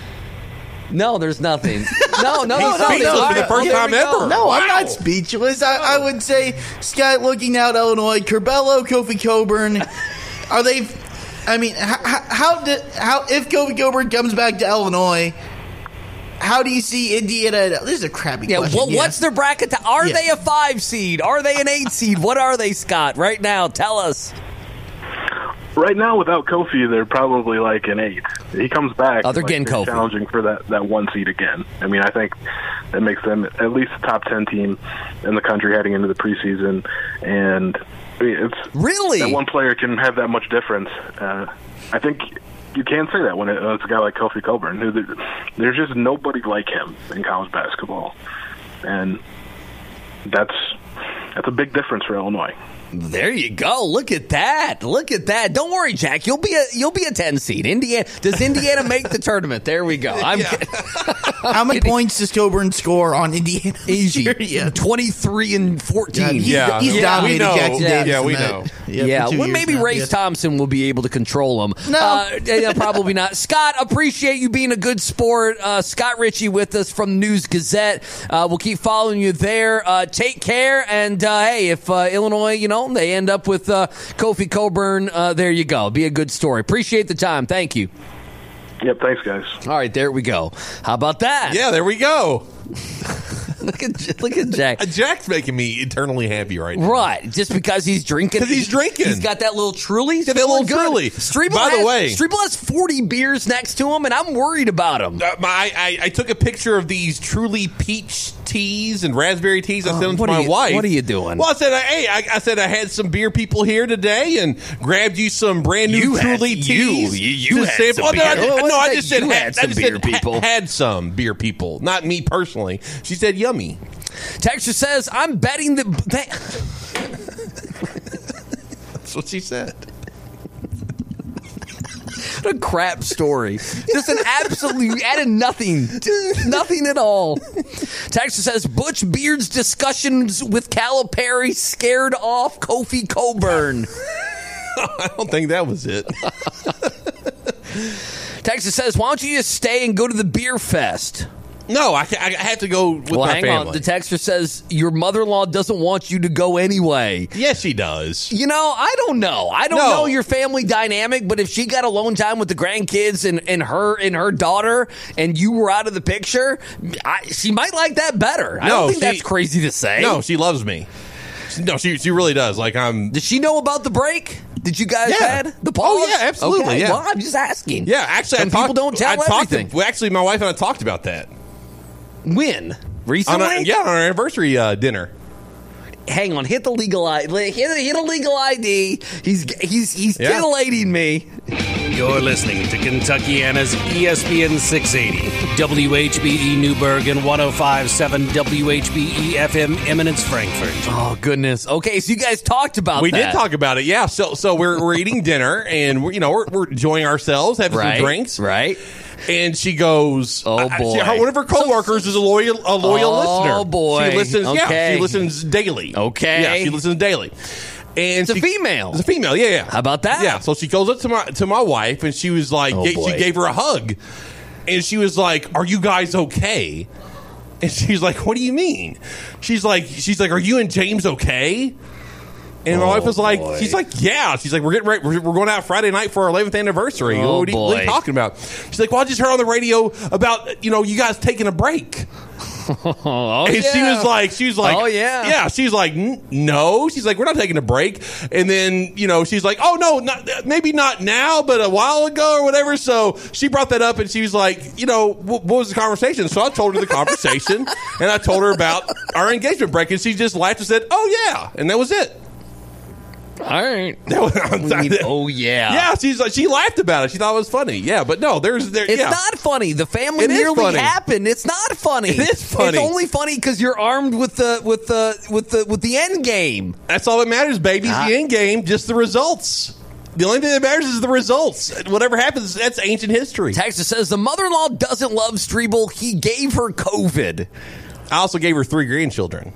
No, there's nothing. No, no, no, no. Speechless no, for the first here time we go. ever. No, Wow. I'm not speechless. I, I would say, Scott, looking out Illinois, Curbelo, Kofi Cockburn, are they? I mean, how how, did, how if Kofi Cockburn comes back to Illinois, how do you see Indiana? This is a crappy Yeah, question. well, yeah. what's their bracket? To, are Yeah. they a five seed? Are they an eight seed? What are they, Scott? Right now, tell us. Right now, without Kofi, they're probably like an eight. He comes back. Oh, they're like, getting Kofi. challenging for that, that one seed again. I mean, I think that makes them at least a top ten team in the country heading into the preseason. And I mean, it's really that one player can have that much difference. Uh, I think you can say that when it, uh, it's a guy like Kofi Cockburn. Who there, there's just nobody like him in college basketball, and that's that's a big difference for Illinois. There you go. Look at that. Look at that. Don't worry, Jack. You'll be a you'll be a ten seed. Indiana does Indiana make the tournament? There we go. I'm yeah. kidding. How many points does Cockburn score on Indiana? Easy. yeah. twenty-three and fourteen. Yeah, he's, Yeah. he's Yeah, dominated we know. Jackson Yeah, Davis. yeah, in we that. know. Yeah, Yeah, for two well, years maybe now. Race Yeah. Thompson will be able to control him. No. Uh, yeah, probably not. Scott, appreciate you being a good sport. Uh, Scott Ritchie with us from News Gazette. Uh, we'll keep following you there. Uh, take care. And, uh, hey, if uh, Illinois, you know, they end up with uh, Kofi Cockburn, uh, there you go. Be a good story. Appreciate the time. Thank you. Yep, thanks, guys. All right, there we go. How about that? Yeah, there we go. Look at look at Jack. Jack's making me eternally happy right now. Right, just because he's drinking. Because he's drinking. He's got that little Truly. Got that little Truly. Streeble By the has, way- Streeble has forty beers next to him, and I'm worried about him. Uh, my, I, I took a picture of these Truly peach teas and raspberry teas. I Oh, sent them to what are my you- wife. what are you doing? Well, I said, hey, I, I said I had some beer people here today and grabbed you some brand new You had- Truly you- teas. you- you to had sample. some Oh, no, I, beer. did- What no, I was just that? said You had, had I some just beer said ha- people. had some beer people, not me personally. She said yummy. Texture says, I'm betting that... that That's what she said. What a crap story. Just an absolute... You added nothing. Nothing at all. Texter says, Butch Beard's discussions with Calipari scared off Kofi Coburn. I don't think that was it. Texter says, why don't you just stay and go to the beer fest? No, I, I have to go with well, my hang family. on. The texter says your mother-in-law doesn't want you to go anyway. Yes, she does. You know, I don't know. I don't No. know your family dynamic, but if she got alone time with the grandkids and, and her and her daughter, and you were out of the picture, I, she might like that better. I No, don't think she- that's crazy to say. No, she loves me. No, she she really does. Like I'm. Does she know about the break? Did you guys Yeah. had the pause? Oh yeah, absolutely. Okay, Yeah. well, I'm just asking. Yeah, actually, Some I talked, people don't tell I talked everything. To, well, actually, my wife and I talked about that. When? Recently? On our, yeah, on our anniversary uh, dinner. Hang on, hit the legal I D. Hit, hit a legal I D. He's he's he's Yeah. titillating me. You're listening to Kentuckiana's E S P N six eighty, W H B E Newburgh, and one oh five point seven W H B E F M Eminence Frankfurt. Oh goodness. Okay, so you guys talked about We that. did talk about it. Yeah. So so we're we're eating dinner and we're, you know we're we're enjoying ourselves, having Right, some drinks, right? And she goes, Oh, I- boy. She, her, one of her coworkers is a loyal a loyal Oh, listener. boy. She listens. Yeah, Okay. she listens daily. Okay. Yeah, she listens daily. And It's a she- female. It's a female. Yeah, yeah. How about that? Yeah. So she goes up to my to my wife and she was like, Oh, ga- boy. she gave her a hug, and she was like, "Are you guys okay?" And she's like, "What do you mean?" She's like, "She's like, are you and James okay?" And my Oh, wife was like, boy. she's like, yeah. She's like, we're getting ready. We're, we're going out Friday night for our eleventh anniversary. Oh, what, are you, what are you boy. talking about? She's like, well, I just heard on the radio about, you know, you guys taking a break. Oh, and yeah. she was like, she was like, Oh, yeah. yeah. She's like, "N- no. She's like, we're not taking a break. And then, you know, she's like, oh no, not, maybe not now, but a while ago or whatever. So she brought that up, and she was like, you know, what, what was the conversation? So I told her the conversation, and I told her about our engagement break, and she just laughed and said, oh yeah, and that was it. All right. That was, We need- oh yeah. yeah. She's like, she laughed about it. She thought it was funny. Yeah, but no, there's there. It's yeah. not funny. The family It is nearly funny. happened. It's not funny. It is funny. It's only funny because you're armed with the with the with the with the end game. That's all that matters, baby. Is Ah. the end game, just the results. The only thing that matters is the results. Whatever happens, that's ancient history. Texas says the mother-in-law doesn't love Strebel. He gave her COVID. I also gave her three grandchildren.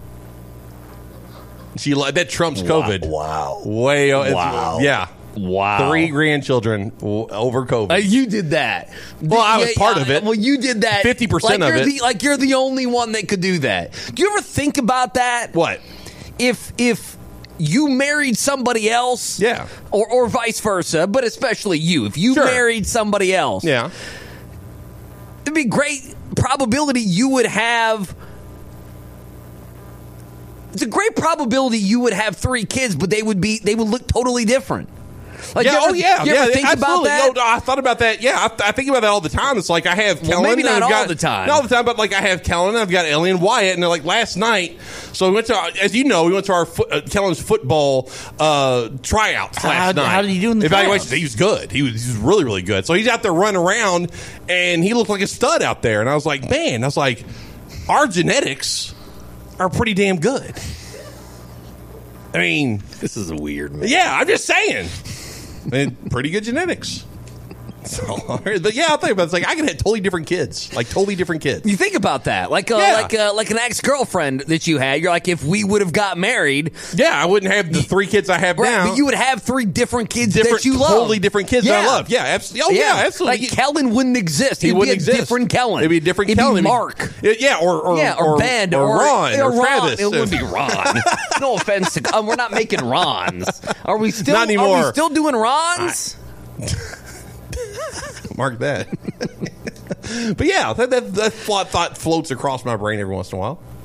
She li- that trumps COVID. Wow. Way o- it's- Wow. yeah. Wow. Three grandchildren w- over COVID. Uh, you did that. Well, I was Yeah, part yeah, of it. Well, you did that. fifty percent like of you're it. The, like you're the only one that could do that. Do you ever think about that? What? If if you married somebody else, Yeah. or or vice versa, but especially you, if you Sure. married somebody else, Yeah. it'd be great probability you would have. It's a great probability you would have three kids, but they would be they would look totally different. Like, yeah, you ever, oh yeah, you yeah. ever think about absolutely. that? No, no, I thought about that. Yeah, I, I think about that all the time. It's like I have Well, Kellen. maybe and not I've all got- the time. Not all the time, but like I have Kellen and I've got Ellie and Wyatt, and they're like last night. So we went to, as you know, we went to our foot, uh, Kellen's football uh, tryouts How- last night. how did he do in the evaluation? tryouts? He was good. He was, he was really, really good. So he's out there running around, and he looked like a stud out there. And I was like, man, I was like, our genetics are pretty damn good. I mean, This is weird, man. yeah, I'm just saying. And pretty good genetics. So, but yeah, I'll think about it. It's like I can have totally different kids, like totally different kids. You think about that, like a, Yeah. like a, like an ex girlfriend that you had. You're like, if we would have got married, Yeah, I wouldn't have the three kids I have right, now. but you would have three different kids different, that you love, totally different kids that I love. Yeah, absolutely. Oh yeah, absolutely. Like Kellen wouldn't exist. He He'd wouldn't be a exist. different Kellen. It'd be a different It'd Kellen. Be It'd Mark. Yeah, or or yeah, or, Ben, or, Ron, or, Ron. Travis. It would be Ron. No offense to, um, we're not making Rons. Are we still? Not anymore. Are we still doing Rons? Mark that. But yeah, that, that, that thought, thought floats across my brain every once in a while.